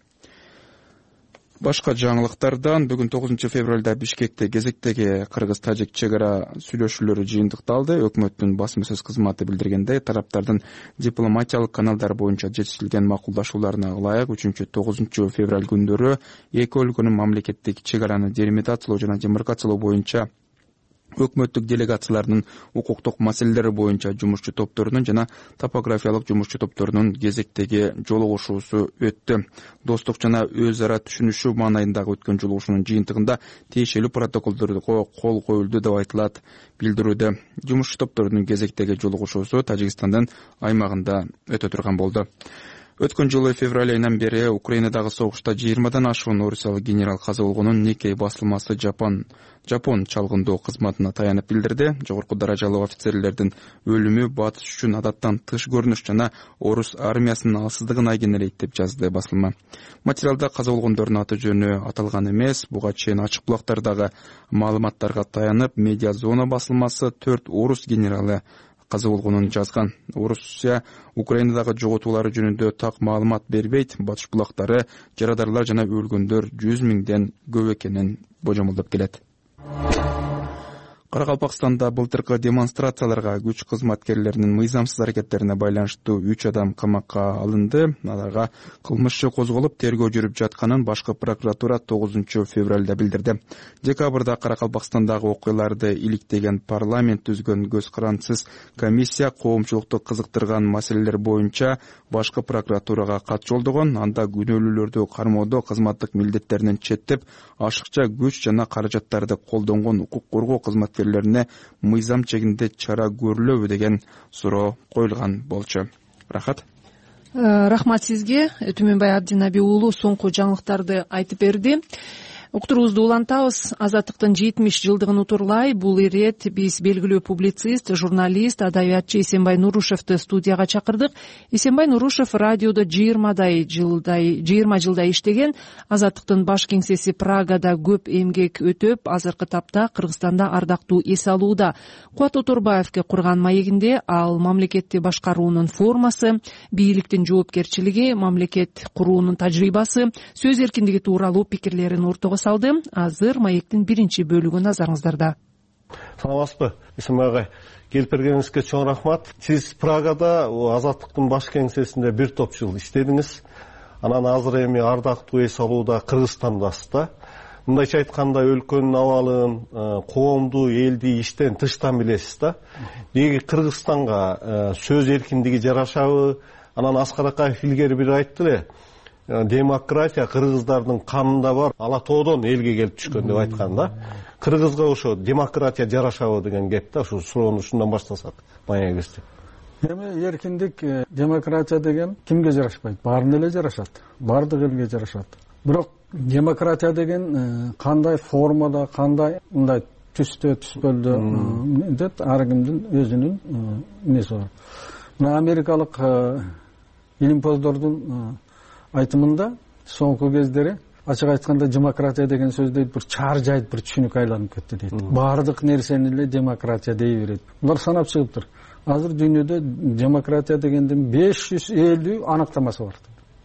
Башка жаңылыктардан бүгүн 9 февралда Бишкекте кезектеги кыргыз-тажик чек ара сүйлөшүүлөрү жыйынтыкталды. Өкмөттүн басма сөз кызматы билдиргендей, тараптардын дипломатиялык каналдар боюнча жетишилген макулдашууларына ылайык 3-9 февраль күндөрү эки өлкөнүн мамлекеттик чек араны делимитациялоо жана демаркациялоо боюнча өкмөттүк делегацияларынын укуктук маселелери боюнча жумушчу топторунун жана топографиялык жумушчу топторунун кезектеги жолугушуусу өттү. Достук жана өз ара түшүнүшүү маанайындагы өткөн жолугушуунун жыйынтыгында тиешелүү протоколдорго кол коюлду деп айтылат билдирүүдө. Жумушчу топторунун кезектеги жолугушуусу Тажикстандын аймагында өтө турган болду. Өткөн жылы февраль айынан бери Украинадагы согушта 20дан ашуун орусиялык генерал каза болгонун Никей басылмасы Жапон чалгындоо кызматына таянып билдирди. Жогорку даражалуу офицерлердин өлүмү батыш үчүн адаттан тыш көрүнүш жана орус армиясынын алсыздыгын айгинелейт деп жазды басылма. Материалда каза болгондордун аты жөнү аталган эмес. Буга чейин ачык булактардагы маалыматтарга таянып, Медиа Зона басылмасы 4 орус генералы каза болгонун жазган. Орусия Украинадагы жоготуулары жөнүндө так маалымат бербейт. Батыш булактары жарадарлар жана өлгөндөр 100 миңден көп экенин божомолдоп келет. Каракалпакстанда былтыркы демонстрацияларга күч кызматкерлеринин мыйзамсыз аракеттерине байланыштуу 3 адам камакка алынды. Аларга кылмыш иши козголуп, тергөө жүрүп жатканын башкы прокуратура 9 февралда билдирди. Декабрда Каракалпакстандагы окуяларды иликтеген парламент түзгөн көз карандысыз комиссия коомчулукту кызыктырган маселелер боюнча башкы прокуратурага кат жолдогон. Анда күнөөлүүлөрдү кармоодо кызматтык милдеттеринен четтеп, ашыкча күч жана каражаттарды колдонгон укук коргоо кызматкерлерине мыйзам чегинде чара көрүлөбү деген суроо коюлган болчу. Рахат. Рахмат сизге. Түмөнбай Абдинаби уулу соңку жаңылыктарды айтып берди. Уктуруубузду улантабыз. Азаттыктын 70 жылдыгын утурлай бул ирет биз белгилүү публицист, журналист, адабиятчы Эсенбай Нурушевду студияга чакырдык. Эсенбай Нурушев радиодо 20 жылдай иштеген. Азаттыктын баш кеңсеси Прагада көп эмгек өтөп, азыркы тапта Кыргызстанда ардактуу эс алууда. Кубат Оторбаевке курган маегинде ал мамлекетти башкаруунун формасы, бийликтин жоопкерчилиги, мамлекет куруунун тажрыйбасы, сөз эркиндиги тууралуу пикирлерин ортого салды. Азыр маектин биринчи бөлүгү назарыңыздарда. Саламатсызбы? Эсенбай агай, келип бергениңизге чоң рахмат. Сиз Прагада Азаттыктын баш кеңсесинде бир топ жыл иштедиңиз. Анан азыр эми ардактуу эс алууда Кыргызстандасыз да. Мындайча айтканда өлкөнүн абалын, коомду, элди иштен тыштан билесиз да. Деги Кыргызстанга сөз эркиндиги жарашабы? Анан Аскар Акаев илгери бир айтты эле. демократия кыргыздардын канында бар, ала тоодон элге келип түшкөн деп айткан да. Кыргызга ошо демократия жарашабы деген кеп да, ушу суроону ушундан баштасак маек кезде. Эми эркиндик, демократия деген кимге жарашпайт? Баарына эле жарашат. Баардык элге жарашат. Бирок демократия деген кандай формада, кандай мындай түстө, түспөлдө деп ар кимдин өзүнүн несі бар. Мына америкалык илимпоздордун айтымында соңку кездери ачык айтканда демократия деген сөз дейт бир чаар жайт, бир түшүнүк айланып кетти дейт. Баардык нерсени эле демократия дей берет. Булар санап чыгыптыр. Азыр дүйнөдө демократия дегендин 550 аныктамасы бар.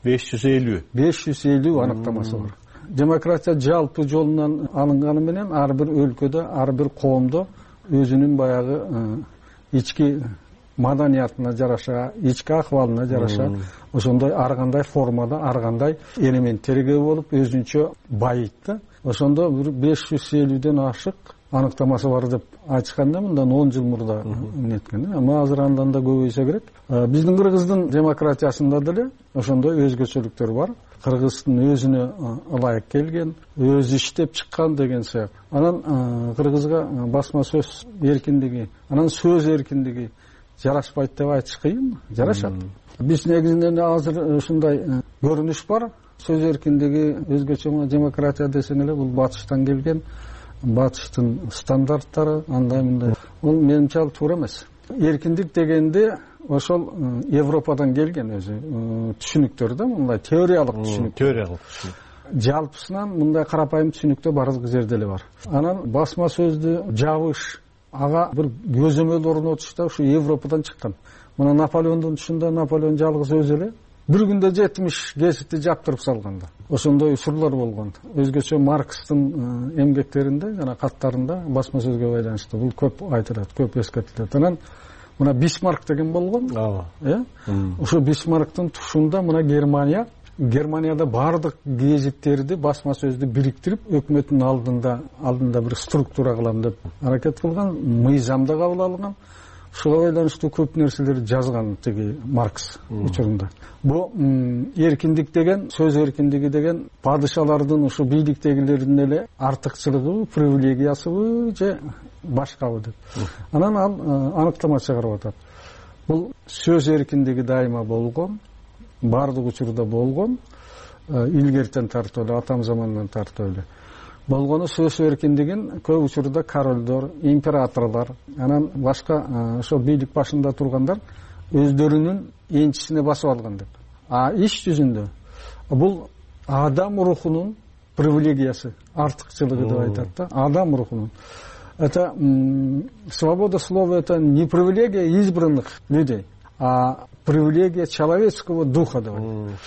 550 аныктамасы бар. Демократия жалпы жолунан алынганы менен ар бир өлкөдө, ар бир коомдо өзүнүн баягы ички маданиятына жараша, ички акыбалына жараша, ошондой ар кандай формада, ар кандай элементтерге болуп өзүнчө байыйт да. Ошондо 550ден ашык аныктамасы бар деп айтышканда мындан 10 жыл мурда неткен. Ама азыр андан да көбөйсө керек. Биздин Кыргыздын демократиясында деле ошондой өзгөчөлүктөр бар. Кыргыздын өзүнө ылайык келген, өзү иштеп чыккан деген сыяк. Анан Кыргызга басма сөз эркиндиги, анан сөз эркиндиги жарашпайт деп айтыш кыйын, жарашат. Биз негизинен азыр ушундай көрүнүш бар. Сөз эркиндиги өзгөчө демократия десең эле бул батыштан келген, батыштын стандарттары андай мындай. Бул менимче ал туура эмес. Эркиндик дегенде ошол Европадан келген өзү түшүнүктөр да, мындай теориялык түшүнүк. Жалпысынан мындай карапайым түшүнүктө бардык жерде эле бар. Анан басма сөздү жабыш, ага бир көзөмөл орнотуш да ушу Европадан чыккан. Мына Наполеондун түшүндө Наполеон жалгыз өзү эле бир күндө 70 гезитти жаптырып салганда. Ошондой учурлар болгон. Өзгөчө Маркстын эмгектеринде жана каттарында басма сөзгө байланыштуу бул көп айтылат, көп эскертилет. Анан мына Бисмарк деген болгон. Ошо Бисмарктын тушунда мына Германияда бардык гезиттерди, басма сөздү бириктирип, өкмөттүн алдында бир структура кылам деп аракет кылган, мыйзамда кабыл алган. Ушуга байланыштуу көп нерселерди жазган тиги Маркс учурунда. Бу эркиндик деген, сөз эркиндиги деген падышалардын ушу бийликтегилердин эле артыкчылыгыбы, привилегиясыбы же башкабы деп. Анан ал аныктама чыгарып атат. Бул сөз эркиндиги дайыма болгон, бардык учурда болгон, илгертен тартып эле, атам замандан тартып эле болгону. Сөз эркиндигин көп учурда королдор, императорлор, анан башка ошо бийлик башында тургандар өздөрүнүн энчисине басып алган деп. Иш жүзүндө бул адам рухунун привилегиясы, артыкчылыгы деп айтат да, адам рухунун. Это свобода слова, это не привилегия избранных людей, а привилегия человеческого духа деп.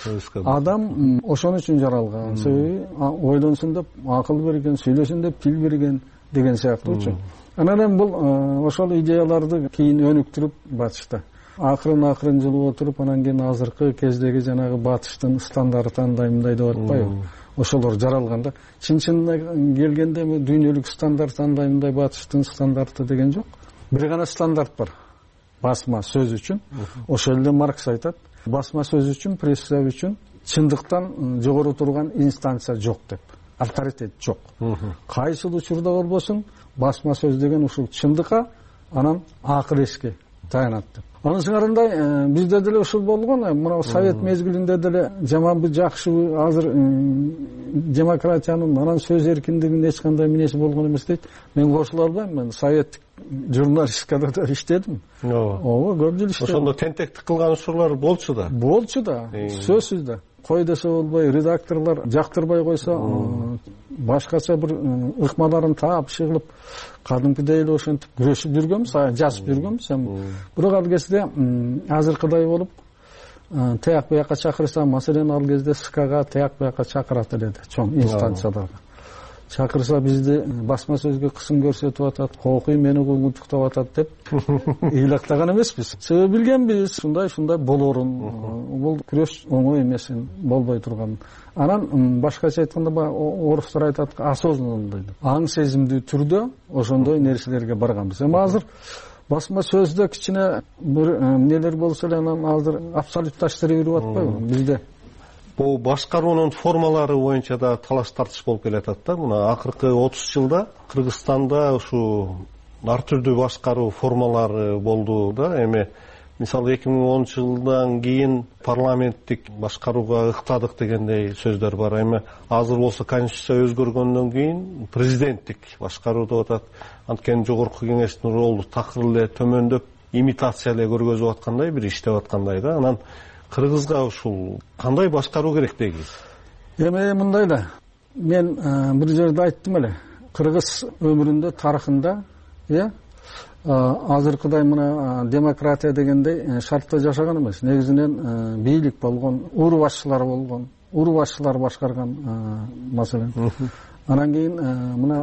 Адам ошон үчүн жаралган. Себеби ойлонсун деп акыл берген, сүйлөсүн деп тил берген деген сыяктуучу. Анан бул ошол идеяларды кийин өнүктүрүп батышта акырын жылып отуруп, анан кийин азыркы кездеги жанагы батыштын стандарты андай мындай деп атпайбы. Ошолор жаралганда чын-чынына келгенде дүйнөлүк стандарт андай мындай батыштын стандарты деген жок. Бир гана стандарт бар. Басма сөз үчүн. Ошол эле Маркс айтат. Басма сөз үчүн, пресса үчүн чындыктан жогору турган инстанция жок деп. Авторитет жок. Кайсыл учурда болбосун, басма сөз деген ушул чындыкка, анан акыл эске таянат деп. Анын сыңарындай бизде деле ушул болгон. Мына совет мезгилинде деле жаманбы, жакшыбы, азыр демократиянын, анан сөз эркиндигинин эч кандай минеси болгон эмес дейт. Мен кошула албайм. Мен советтик журналистикада да иштедим. Ооба, көп жыл иштедим. Ошондо тентектик кылган учурлар болчу да. Болчу да, сөзсүз да. Кой десе болбой, редакторлор жактырбай койсо, башкача бир ыкмаларын таап чыгылып, кадимкидей эле ошентип күрөшүп жүргөнбүз, жазып жүргөнбүз. Бирок ал кезде азыркыдай болуп, таяк буяка чакырса, маселен ал кезде СКга таяк буяка чакырат эле, чоң инстанцияларга. Чакырса бизди басма сөзгө кысым көрсөтүп атат, кокуй мени кулдуктап атат деп ыйлактаган эмеспиз. Себеби билгенбиз, ушундай болорун, бул күрөш оңой эмесин, болбой турган. Анан башкача айтканда орустар айтат, осознанно дейт. Аң сезимдүү түрдө ошондой нерселерге барганбыз. Эми азыр басма сөздө кичине бир нелер болсо эле, анан азыр абсолютташтырып атпайбы бизде? бул башкаруунун формалары боюнча да талаш тартыш болуп келатат да. Мына акыркы 30 жылда Кыргызстанда ушу ар түрдүү башкаруу формалары болду да. Эми мисалы 2010 жылдан кийин парламенттик башкарууга ыктадык дегендей сөздөр бар. Эми азыр болсо конституция өзгөргөндөн кийин президенттик башкаруу деп атат. Анткени жогорку кеңештин ролу такыр эле төмөндөп, имитация эле көргөзүп аткандай, бир иштеп аткандай да. Анан Кыргызга ушул кандай башкаруу керек дейсиз? Эми мындай да, мен бир жерде айттым эле. Кыргыз өмүрүндө, тарыхында, азыркыдай мына демократия дегендей шартта жашаган эмес. Негизинен бийлик болгон, уру башчылар болгон, уру башчылар башкарган маселен. Анан кийин мына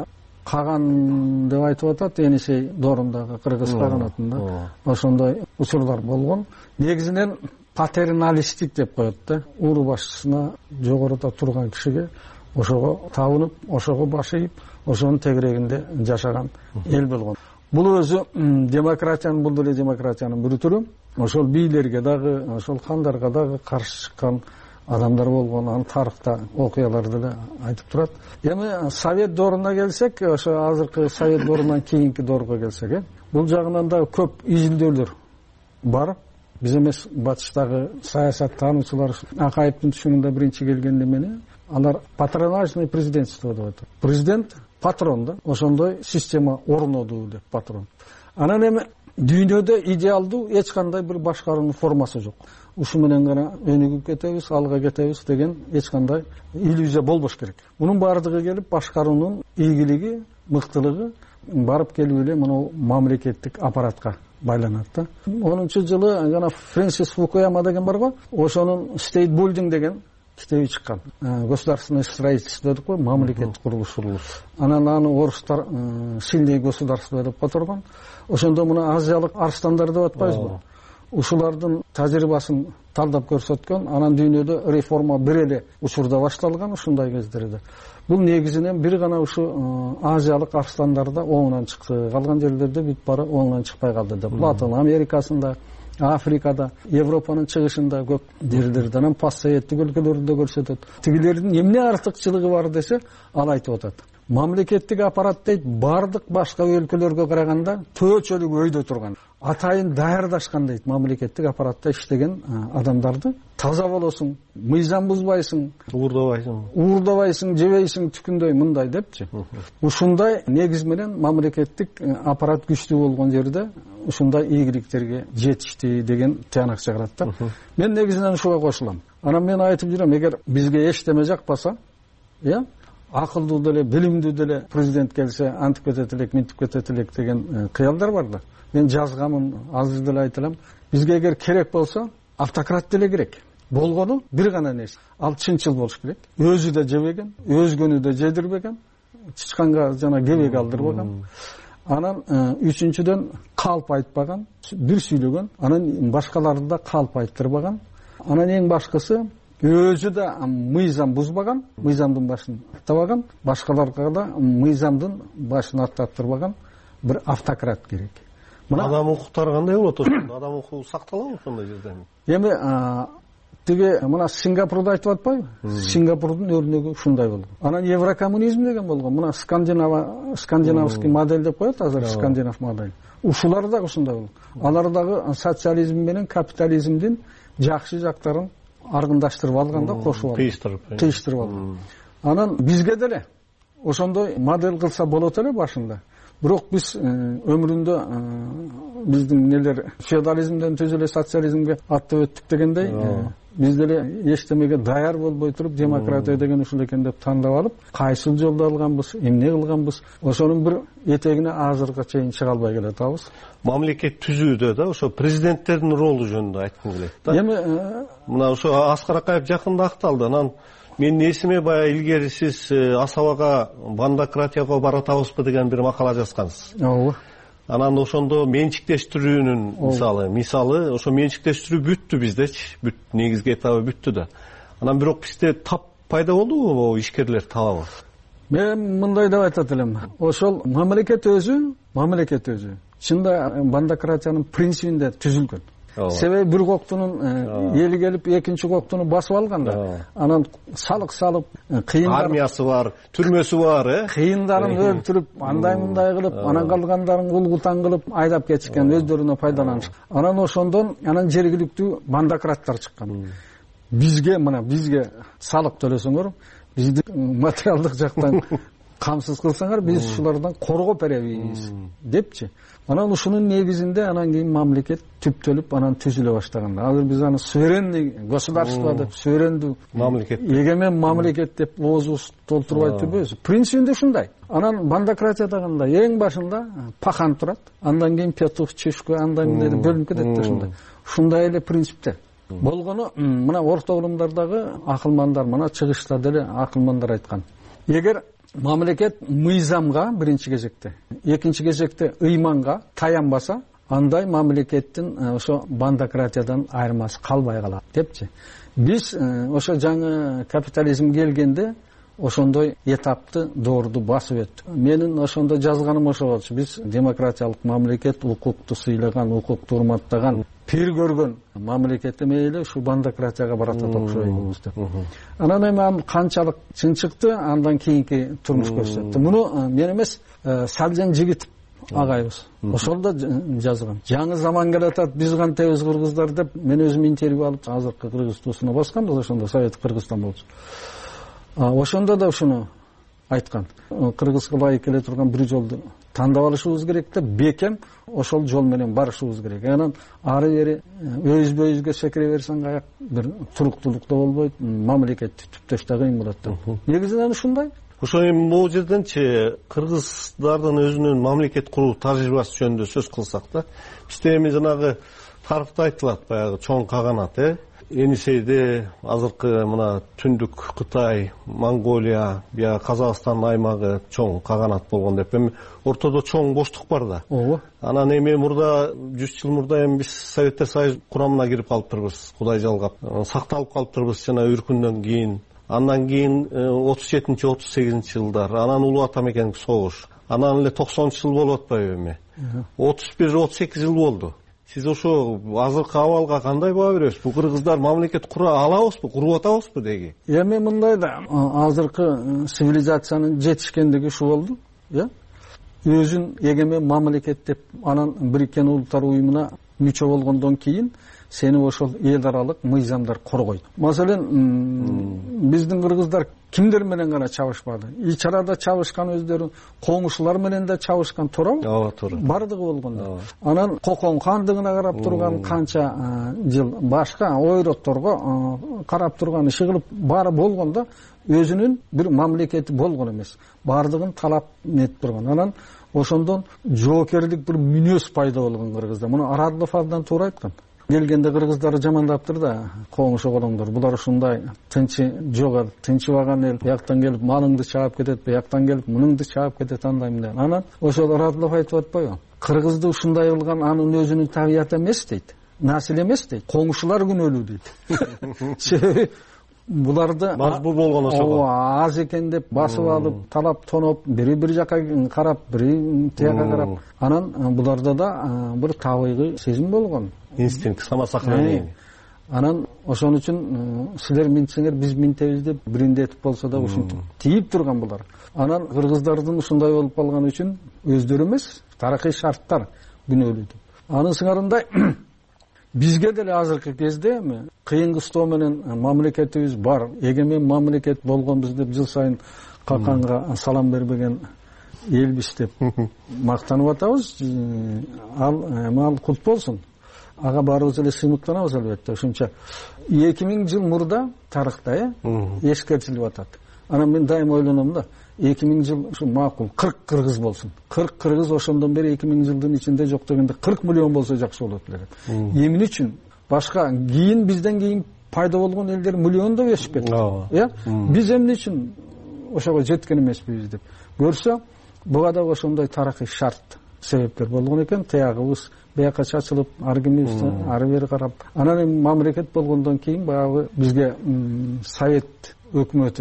Каган деп айтып атат, Енисей Доорундагы Кыргыз каганатында ошондой учурлар болгон. Негизинен патерналистик деп коет да. Уру башчысына, жогоруда турган кишиге ошого табынып, ошого баш ийип, ошонун тегерегинде жашаган эл болгон. Бул өзү демократиянын, бул деле демократиянын бир түрү. Ошол бийлерге дагы, ошол хандарга дагы каршы чыккан адамдар болгон, анын тарыхта окуялар деле айтып турат. Эми Совет дооруна келсек, ошо азыркы Совет доорунан кийинки доорго келсек, бул жагынан дагы көп изилдөөлөр бар. Биз эмес, батыштагы саясаттануучулар Акаевдин түшүнүндө биринчи келген эмени, алар патронажный президентство деп атат. Президент патрон да, ошондой система орноду деп патрон. Анан эми дүйнөдө идеалдуу эч кандай бир башкаруунун формасы жок. Ушу менен гана өнүгүп кетебиз, алга кетебиз деген эч кандай иллюзия болбош керек. Мунун баардыгы келип башкаруунун ийгилиги, мыктылыгы барып келип эле мына мамлекеттик аппаратка байланат да. 10-жылы жана Фрэнсис Фукуяма деген бар го, ошонун State Building деген китеби чыккан. Государственное строительство деп кой, мамлекеттик курулуш. Анан аны орустар сильное государство деп которгон. Ошондо мына азиялык арстандар деп атпайбызбы? Ушулардын тажрыйбасын талдап көрсөткөн, анан дүйнөдө реформа бир эле учурда башталган ушундай кездерде. Бул негизинен бир гана ушу азиялык арстандарда оңунан чыкты. Калган жерлерде бүт бары оңунан чыкпай калды деп. Латын Америкасында, Африкада, Европанын чыгышында көп жерлерде, анан постсоветтик өлкөлөрдө көрсөтөт. Тигилердин эмне артыкчылыгы бар десе, ал айтып атат. Мамлекеттик аппарат дейт, бардык башка өлкөлөргө караганда төчөлүк өйдө турган. Атайын даярдашкан дейт, мамлекеттик аппаратта иштеген адамдарды. Таза болосуң, мыйзам бузбайсың, уурдабайсың, жебейсиң, түкүндөй мындай депчи. Ушундай негиз менен мамлекеттик аппарат күчтүү болгон жерде ушундай ийгиликтерге жетишти деген тыянак чыгарат да. Мен негизинен ушуга кошулам. Анан мен айтып жүрөм, эгер бизге эчтеме жакпаса, акылдуу деле, билимдүү деле президент келсе, антип кетет элек, минтип кетет элек деген кыялдар бар да. Мен жазгамын, азыр деле айтылам. Бизге эгер керек болсо, автократ деле керек. Болгону бир гана нерсе. Ал чынчыл болуш керек. Өзү да жебеген, өзгөнү да жедирбеген, чычканга жана кебек алдырбаган. Анан үчүнчүдөн калп айтпаган, бир сүйлөгөн, анан башкаларды да калп айттырбаган. Анан эң башкысы өзү да мыйзам бузбаган, мыйзамдын башын аттабаган, башкаларга да мыйзамдын башын аттаттырбаган бир автократ керек. Адам укуктары кандай болот ошондо? Адам укугу сакталабы ошондой жерде? Эми тиги мына Сингапурду айтып атпайбы? Сингапурдун өрнөгү ушундай болгон. Анан еврокоммунизм деген болгон. Мына скандинавский модель деп коет азыр, скандинав модель. Ушулар да ушундай болгон. Алар дагы социализм менен капитализмдин жакшы жактарын аргындаштырып алганда, кошуп алган. Кыйыштырып алган. Анан бизге деле ошондой модель кылса болот эле башында. Бирок биз өмүрүндө биздин нелер феодализмден түз эле социализмге аттап өттүк дегендей, биз деле эчтемеге даяр болбой туруп демократия деген ушул экен деп тандап алып, кайсыл жолду алганбыз, эмне кылганбыз, ошонун бир этегине азыркыга чейин чыга албай келатабыз. Мамлекет түзүүдө да ошо президенттердин ролу жөнүндө айткым келет да. Эми мына ошо Аскар Акаев жакында акталды. Анан мен эсиме баягы илгери сиз Асабага бандократияга баратабызбы деген бир макала жазгансыз. Ооба. Анан ошондо менчиктештирүүнүн мисалы ошо менчиктештирүү бүттү биздечи, негизги этабы бүттү да. Анан бирок бизде тап пайда болдубу могу ишкерлер табабы? Мен мындай деп айтат элем. Ошол мамлекет өзү чында бандократиянын принцибинде түзүлгөн. себеби бир коктунун эли келип экинчи коктуну басып алганда анан салык салып армиясы бар, түрмөсү бар, кыйындарын өлтүрүп андай мындай кылып анан калгандарын улгутан кылып айдап кетишкен, өздөрүнө пайдаланышкан. Анан ошондон анан жергиликтүү бандократтар чыккан. Бизге салык төлөсөңөр, бизди материалдык жактан камсыз кылсаңар, биз ушулардан коргоп беребиз депчи. Анан ушунун негизинде анан кийин мамлекет түптөлүп анан түзүлө баштаган. Азыр биз аны суверенный государство деп, суверендүү мамлекет, эгемен мамлекет деп оозубуз толтуруп айтып жүрбөйбүз. Принцибинде ушундай. Анан бандократия дегенде эң башында пахан турат, андан кийин петух, чешка, андан кийин бөлүнүп кетет ушундай. Ушундай эле принципте. Болгону мына орто урумдардагы акылмандар, мына чыгышта деле акылмандар айткан. Эгер мамлекет мыйзамга биринчи кезекте, экинчи кезекте ыйманга таянбаса, андай мамлекеттин ошо бандократиядан айырмасы калбай калат депчи. Биз ошо жаңы капитализм келгенде ошондой этапты доорду басып өттүк. Менин ошондо жазганым ошо болчу. Биз демократиялык мамлекет, укукту сыйлаган, укукту урматтаган, пир көргөн мамлекет эмейле ушу бандократияга баратат окшойбуз деп. Анан эми канчалык чын чыкты, андан кийинки турмуш көрсөттү. Муну мен эмес, Салжан Жигитов агайыбыз ошол да жазган. Жаңы заман келатат, биз кантебиз кыргыздар деп мен өзүм интервью алып, азыркы Кыргыз туусуна басканбыз, ошондо Совет Кыргызстан болчу. Ошондо да ушуну айткан. Кыргызга ылайык келе турган бир жолду тандап алышыбыз керек деп, бекем ошол жол менен барышыбыз керек. Анан ары бери өзбөйүзгө секире берсең каяк бир туруктуулук да болбойт, мамлекетти түптөш да кыйын болот деп. Негизинен ушундай. Ошо эми бул жерденчи кыргыздардын өзүнүн мамлекет куруу тажрыйбасы жөнүндө сөз кылсак да, бизде эми жанагы тарыхта айтылат, баягы чоң каганат, Енисейде азыркы мына Түндүк Кытай, Монголия, бия Казакстан аймагы чоң каганат болгон деп. Эми ортодо чоң боштук бар да. Анан эми мурда 100 жыл мурда эми биз Советтер Союзу курамына кирип калыптырбыз, Кудай жалгап. Сакталып калыптырбыз жана үркүндөн кийин. Андан кийин 37-38 жылдар, анан Улуу Ата Мекендик согуш. Анан эле 90 жыл болуп атпайбы эми? 31-38 жыл болду. Сиз ошо азыркы абалга кандай баа бересиз? Бул кыргыздар мамлекет кура алабызбы, куруп атабызбы деги? Эми мындай да, азыркы цивилизациянын жетишкендиги ушу болду, өзүн эгемен мамлекет деп, анан Бириккен Улуттар уюмуна мүчө болгондон кийин сени ошол эл аралык мыйзамдар коргойт. Маселен, биздин кыргыздар кимдер менен гана чабышпады? Ич арада чабышкан өздөрү, коңушулар менен да чабышкан, туурабы? Ооба, туура. Бардыгы болгондо. Анан Кокон хандыгына карап турган канча жыл, башка ойротторго карап турган, иши кылып баары болгондо өзүнүн бир мамлекети болгон эмес. Бардыгын талап нетип турган. Анан ошондон жоокерлик бир мүнөз пайда болгон кыргызда. Муну Арадлов абдан туура айткан. Келгенде кыргыздарды жамандаптыр да, коңуш оголоңдор, булар ушундай тынчы жок, тынчыбаган эл, бияктан келип малыңды чаап кетет, бияктан келип мунуңду чаап кетет, андай мындай. Анан ошол Радлов айтып атпайбы? Кыргызды ушундай кылган анын өзүнүн табияты эмес дейт, наsil эмес дейт, коңушулар күнөөлүү дейт. Буларды мажбур болгон ошого аз экен деп басып алып, талап тоноп, бири жака карап, бири тияка карап, анан буларда да бир табигый сезим болгон. Инстинкт, самосохранение. Анан ошон үчүн силер минтсеңер биз минтебиз деп бириндетип болсо да ушинтип тийип турган булар. Анан кыргыздардын ушундай болуп калган үчүн өздөрү эмес, тарыхый шарттар күнөөлүү деп. Анын сыңарындай бизге деле азыркы кезде эми кыйын кыстоо менен мамлекетибиз бар, эгемен мамлекет болгонбуз деп жыл сайын каканга салам бербеген элбиз деп мактанып атабыз. Ал кут болсун. Ага баарыбыз эле сыймыктанабыз албетте. Ошончо 2000 жыл мурда тарыхта эскертилип атат. Анан мен дайым ойлоном да, 2000 жыл ушу макул, 40 кыргыз болсун. 40 кыргыз ошондон бери 2000 жылдын ичинде жок дегенде 40 миллион болсо жакшы болот элек. Эмне үчүн? Башка бизден кийин пайда болгон элдер миллиондоп өсүп кетти. Биз эмне үчүн ошого жеткен эмеспиз деп көрсө, буга да ошондой тарыхый шарт себептер болгон экен. Таягыбыз бияка чачылып, ар кимибиз ары бери карап, анан эми мамлекет болгондон кийин баягы бизге Совет өкмөтү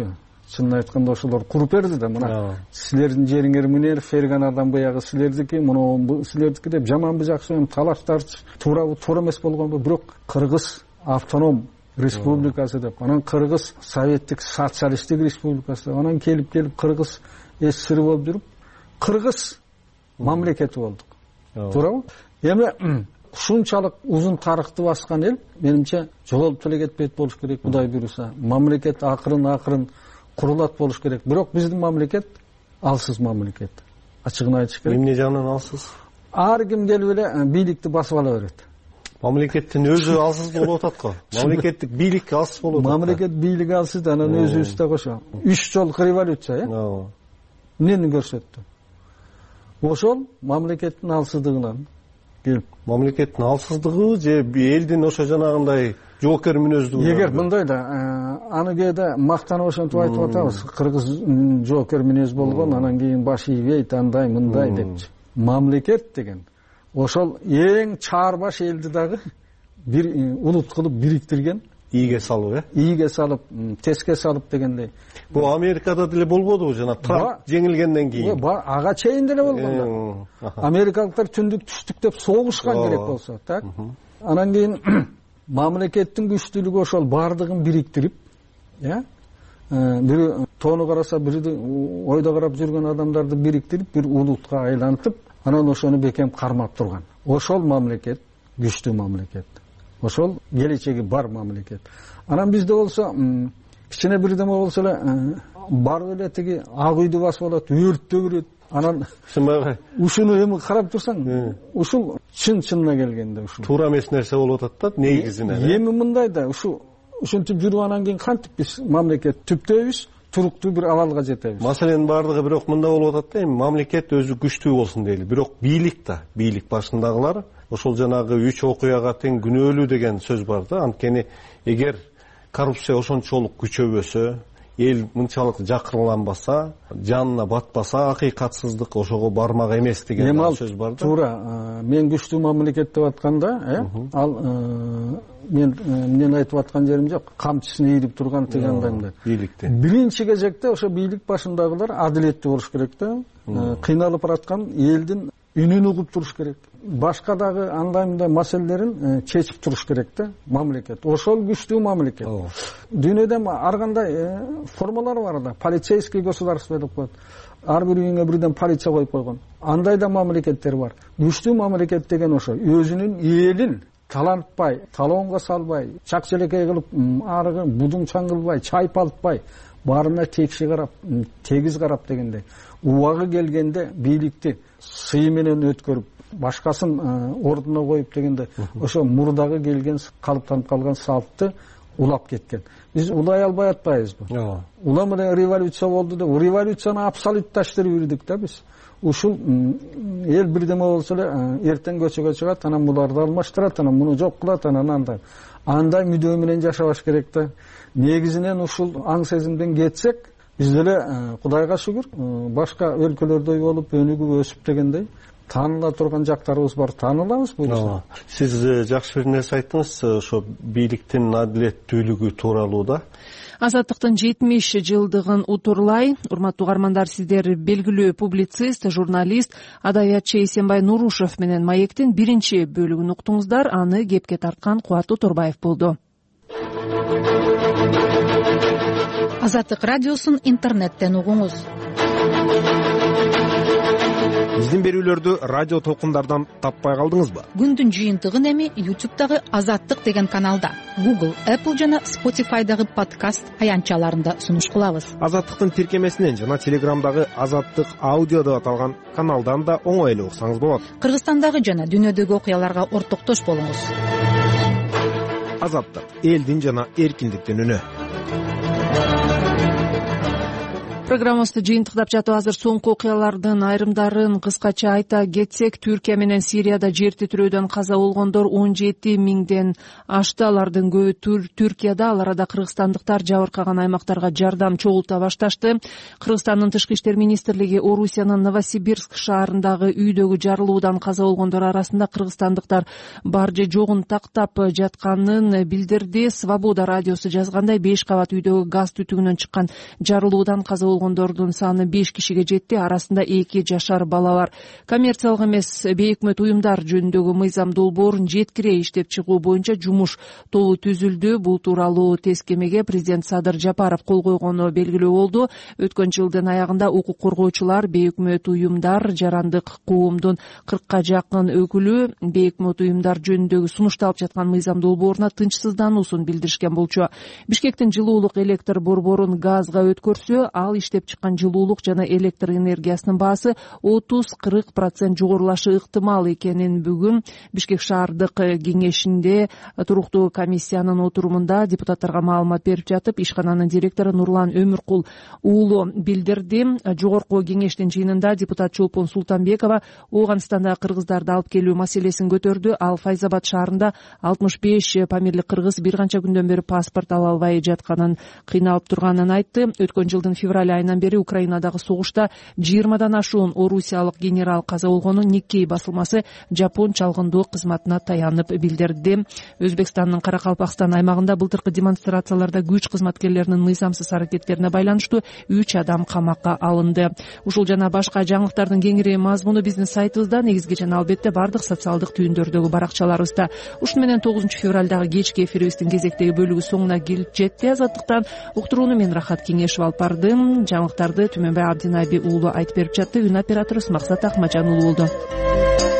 чынын айтканда ошолор куруп берди да, мына силердин жериңер мынер, Ферган адам баягы силердики, мына силердики деп жаманбы жакшыбы талаштар туурабы туура эмес болгонбу, бирок Кыргыз автоном республикасы деп, анан Кыргыз советтик социалисттик республикасы, анан келип Кыргыз СССР болуп жүрүп, Кыргыз мамлекети болдук. Туурабы? Эми ушунчалык узун тарыхты баскан эл, менимче жоголуп эле кетпейт болуш керек, Кудай буйруса. Мамлекет акырын курулат болуш керек. Бирок биздин мамлекет алсыз мамлекет. Ачыгын айтыш керек. Эмне жагынан алсыз? Ар ким келип эле бийликти басып ала берет. Мамлекеттин өзү алсыз болуп атат го. Мамлекеттик бийлик алсыз болуп атат. Мамлекет бийлиги алсыз, анан өзүбүз да кошо. 3 жолку революция, эмнени көрсөттү? Ошол мамлекеттин алсыздыгынан келип. Мамлекеттин алсыздыгы же элдин ошо жанагындай жоокер мүнөздүгү? Эгер мындай да, аны кээде мактанып ошентип айтып атабыз. Кыргыз жоокер мүнөз болгон, анан кийин баш ийбейт, андай мындай депчи. Мамлекет деген ошол эң чаарбаш элди дагы бир улут кылып бириктирген, ийге салып, ийге салып, теске салып дегендей. Бул Америкада деле болбодубу, жана Трамп жеңилгенден кийин? Ага чейин деле болгон. Америкалыктар түндүк түштүк деп согушкан керек болсо, так? Анан кийин мамлекеттин күчтүүлүгү ошол бардыгын бириктирип, бири тоону караса, бири ойдо карап жүргөн адамдарды бириктирип, бир улутка айлантып, анан ошону бекем кармап турган. Ошол мамлекет күчтүү мамлекет. Ошол келечеги бар мамлекет. Анан бизде болсо кичине бирдеме болсо эле барып эле тиги ак үйдү басып алат, өрттө кирет. Анан ушуну эми карап турсаң, ушул чынына келгенде ушул туура эмес нерсе болуп атат да, негизинен. Эми мындай да, ушинтип жүрүп анан кийин кантип биз мамлекет түптөйбүз, туруктуу бир абалга жетебиз. Маселенин бардыгы бирок мында болуп атат да, эми мамлекет өзү күчтүү болсун дейли. Бирок бийлик башындагылар ошол жанагы 3 окуяга тең күнөөлүү деген сөз бар да. Анткени эгер коррупция ошончолук күчөбөсө, эл мынчалык жакырланбаса, жанына батпаса, акыйкатсыздык ошого бармак эмес деген сөз бар да. Туура, мен күчтүү мамлекет деп атканда, ал мен эмнени айтып аткан жерим жок. Камчысын ийрип турган дегендей. Бийликти. Биринчи кезекте ошо бийлик башындагылар адилеттүү болуш керек да. Кыйналып бараткан элдин үнүн угуп туруш керек. Башка дагы андай маселелерин чечип туруш керек да мамлекет. Ошол күчтүү мамлекет. Дүйнөдө ар кандай формалар бар да. Полицейский государство деп коет. Ар бир үйүңө бирден полиция коюп койгон. Андай да мамлекеттер бар. Күчтүү мамлекет деген ошо өзүнүн элин талантпай, талоонго салбай, чак желекей кылып, арыгы будуңчаң кылбай, чайпалтпай, баарына текши карап, тегиз карап дегендей. Убагы келгенде бийликти сый менен өткөрүп, башкасын ордуна коюп дегенде, ошо мурдагы келген калыптанып калган салтты улап кеткен. Биз улай албай атпайбызбы? Улам эле революция болду деп, революцияны абсолютташтырып жүрдүк да биз. Ушул эл бирдеме болсо эле эртең көчөгө чыгат, анан буларды алмаштырат, анан муну жок кылат, анан андай мүдөө менен жашабаш керек да. Негизинен ушул аң сезимден кетсек, биз деле Кудайга шүгүр, башка өлкөлөрдөй болуп, өнүгүп өсүп дегендей тааныла турган жактарыбыз бар, таанылабыз буюрса. Сиз жакшы бир нерсе айттыңыз, ошо бийликтин адилеттүүлүгү тууралуу да. Азаттыктын 70 жылдыгын утурлай, урматтуу угармандар, сиздер белгилүү публицист, журналист, адабиятчы Эсенбай Нурушев менен Маектин биринчи бөлүгүн уктуңуздар. Аны кепке тарткан Кубат Торбаев болду. Азаттык радиосун интернеттен угуңуз. Биздин берүүлөрдү радио толкундардан таппай калдыңызбы? Күндүн жыйынтыгын эми YouTube'дагы Азаттык деген каналда, Google, Apple жана Spotify'дагы подкаст аянтчаларында сунуш кылабыз. Азаттыктын тиркемесинен жана Телеграмдагы Азаттык аудио деп аталган каналдан да оңой эле уксаңыз болот. Кыргызстандагы жана дүйнөдөгү окуяларга ортоктош болуңуз. Азаттык, элдин жана эркиндиктин үнү. Программабызды жыйынтыктап жатып азыр соңку окуялардын айрымдарын кыскача айта кетсек, Түркия менен Сирияда жер титирөөдөн каза болгондор 17 миңден ашты. Алардын көбү Түркияда, ал арада кыргызстандыктар жабыркаган аймактарга жардам чогулта башташты. Кыргызстандын тышкы иштер министрлиги Орусиянын Новосибирск шаарындагы үйдөгү жарылуудан каза болгондор арасында кыргызстандыктар бар же жогун тактап жатканын билдирди. Свобода радиосу жазгандай, 5 кабат үйдөгү газ түтүгүнөн чыккан жарылуудан каза болгондордун саны 5 кишиге жетти, арасында 2 жашар бала бар. Коммерциялык эмес бейөкмөт уюмдар жөнүндөгү мыйзам долбоорун жеткире иштеп чыгуу боюнча жумуш тобу түзүлдү. Бул тууралуу тескемеге президент Садыр Жапаров кол койгону белгилүү болду. Өткөн жылдын аягында укук коргоочулар, бейөкмөт уюмдар, жарандык коомдун 40ка жакын өкүлү бейөкмөт уюмдар жөнүндөгү сунушталып жаткан мыйзам долбооруна тынчсыздануусун билдиришкен болчу. Бишкектин жылуулук электр борборун газга өткөрсө, ал иштеп чыккан жылуулук жана электр энергиясынын баасы 30-40% жогорулашы ыктымал экенин бүгүн Бишкек шаардык кеңешинде туруктуу комиссиянын отурумунда депутаттарга маалымат берип жатып, ишкананын директору Нурлан Өмүркул уулу билдирди. Жогорку кеңештин жыйынында депутат Чолпон Султанбекова Ооганстандагы кыргыздарды алып келүү маселесин көтөрдү. Ал Файзабад шаарында 65 памирлик кыргыз бир канча күндөн бери паспорт ала албай жатканын, кыйналып турганын айтты. Өткөн жылдын февраль айынан бери Украинадагы согушта 20дан ашуун орусиялык генерал каза болгонун Никкей басылмасы Жапон чалгындоо кызматына таянып билдирди. Өзбекстандын Каракалпакстан аймагында былтыркы демонстрацияларда күч кызматкерлеринин мыйзамсыз аракеттерине байланыштуу 3 адам камакка алынды. Ушул жана башка жаңылыктардын кеңири мазмуну биздин сайтыбызда, негизги жана албетте бардык социалдык түйүндөрдөгү баракчаларыбызда. Ушуну менен 9 февралдагы кечки эфирибиздин кезектеги бөлүгү соңуна келип жетти. Азаттыктан уктурууну мен Рахат Кеңешев алып бардым. Жаңылыктарды Түмөнбай Абдинайби уулу айтып берип жатты. Үн оператору Максат Акмажан уулу болду.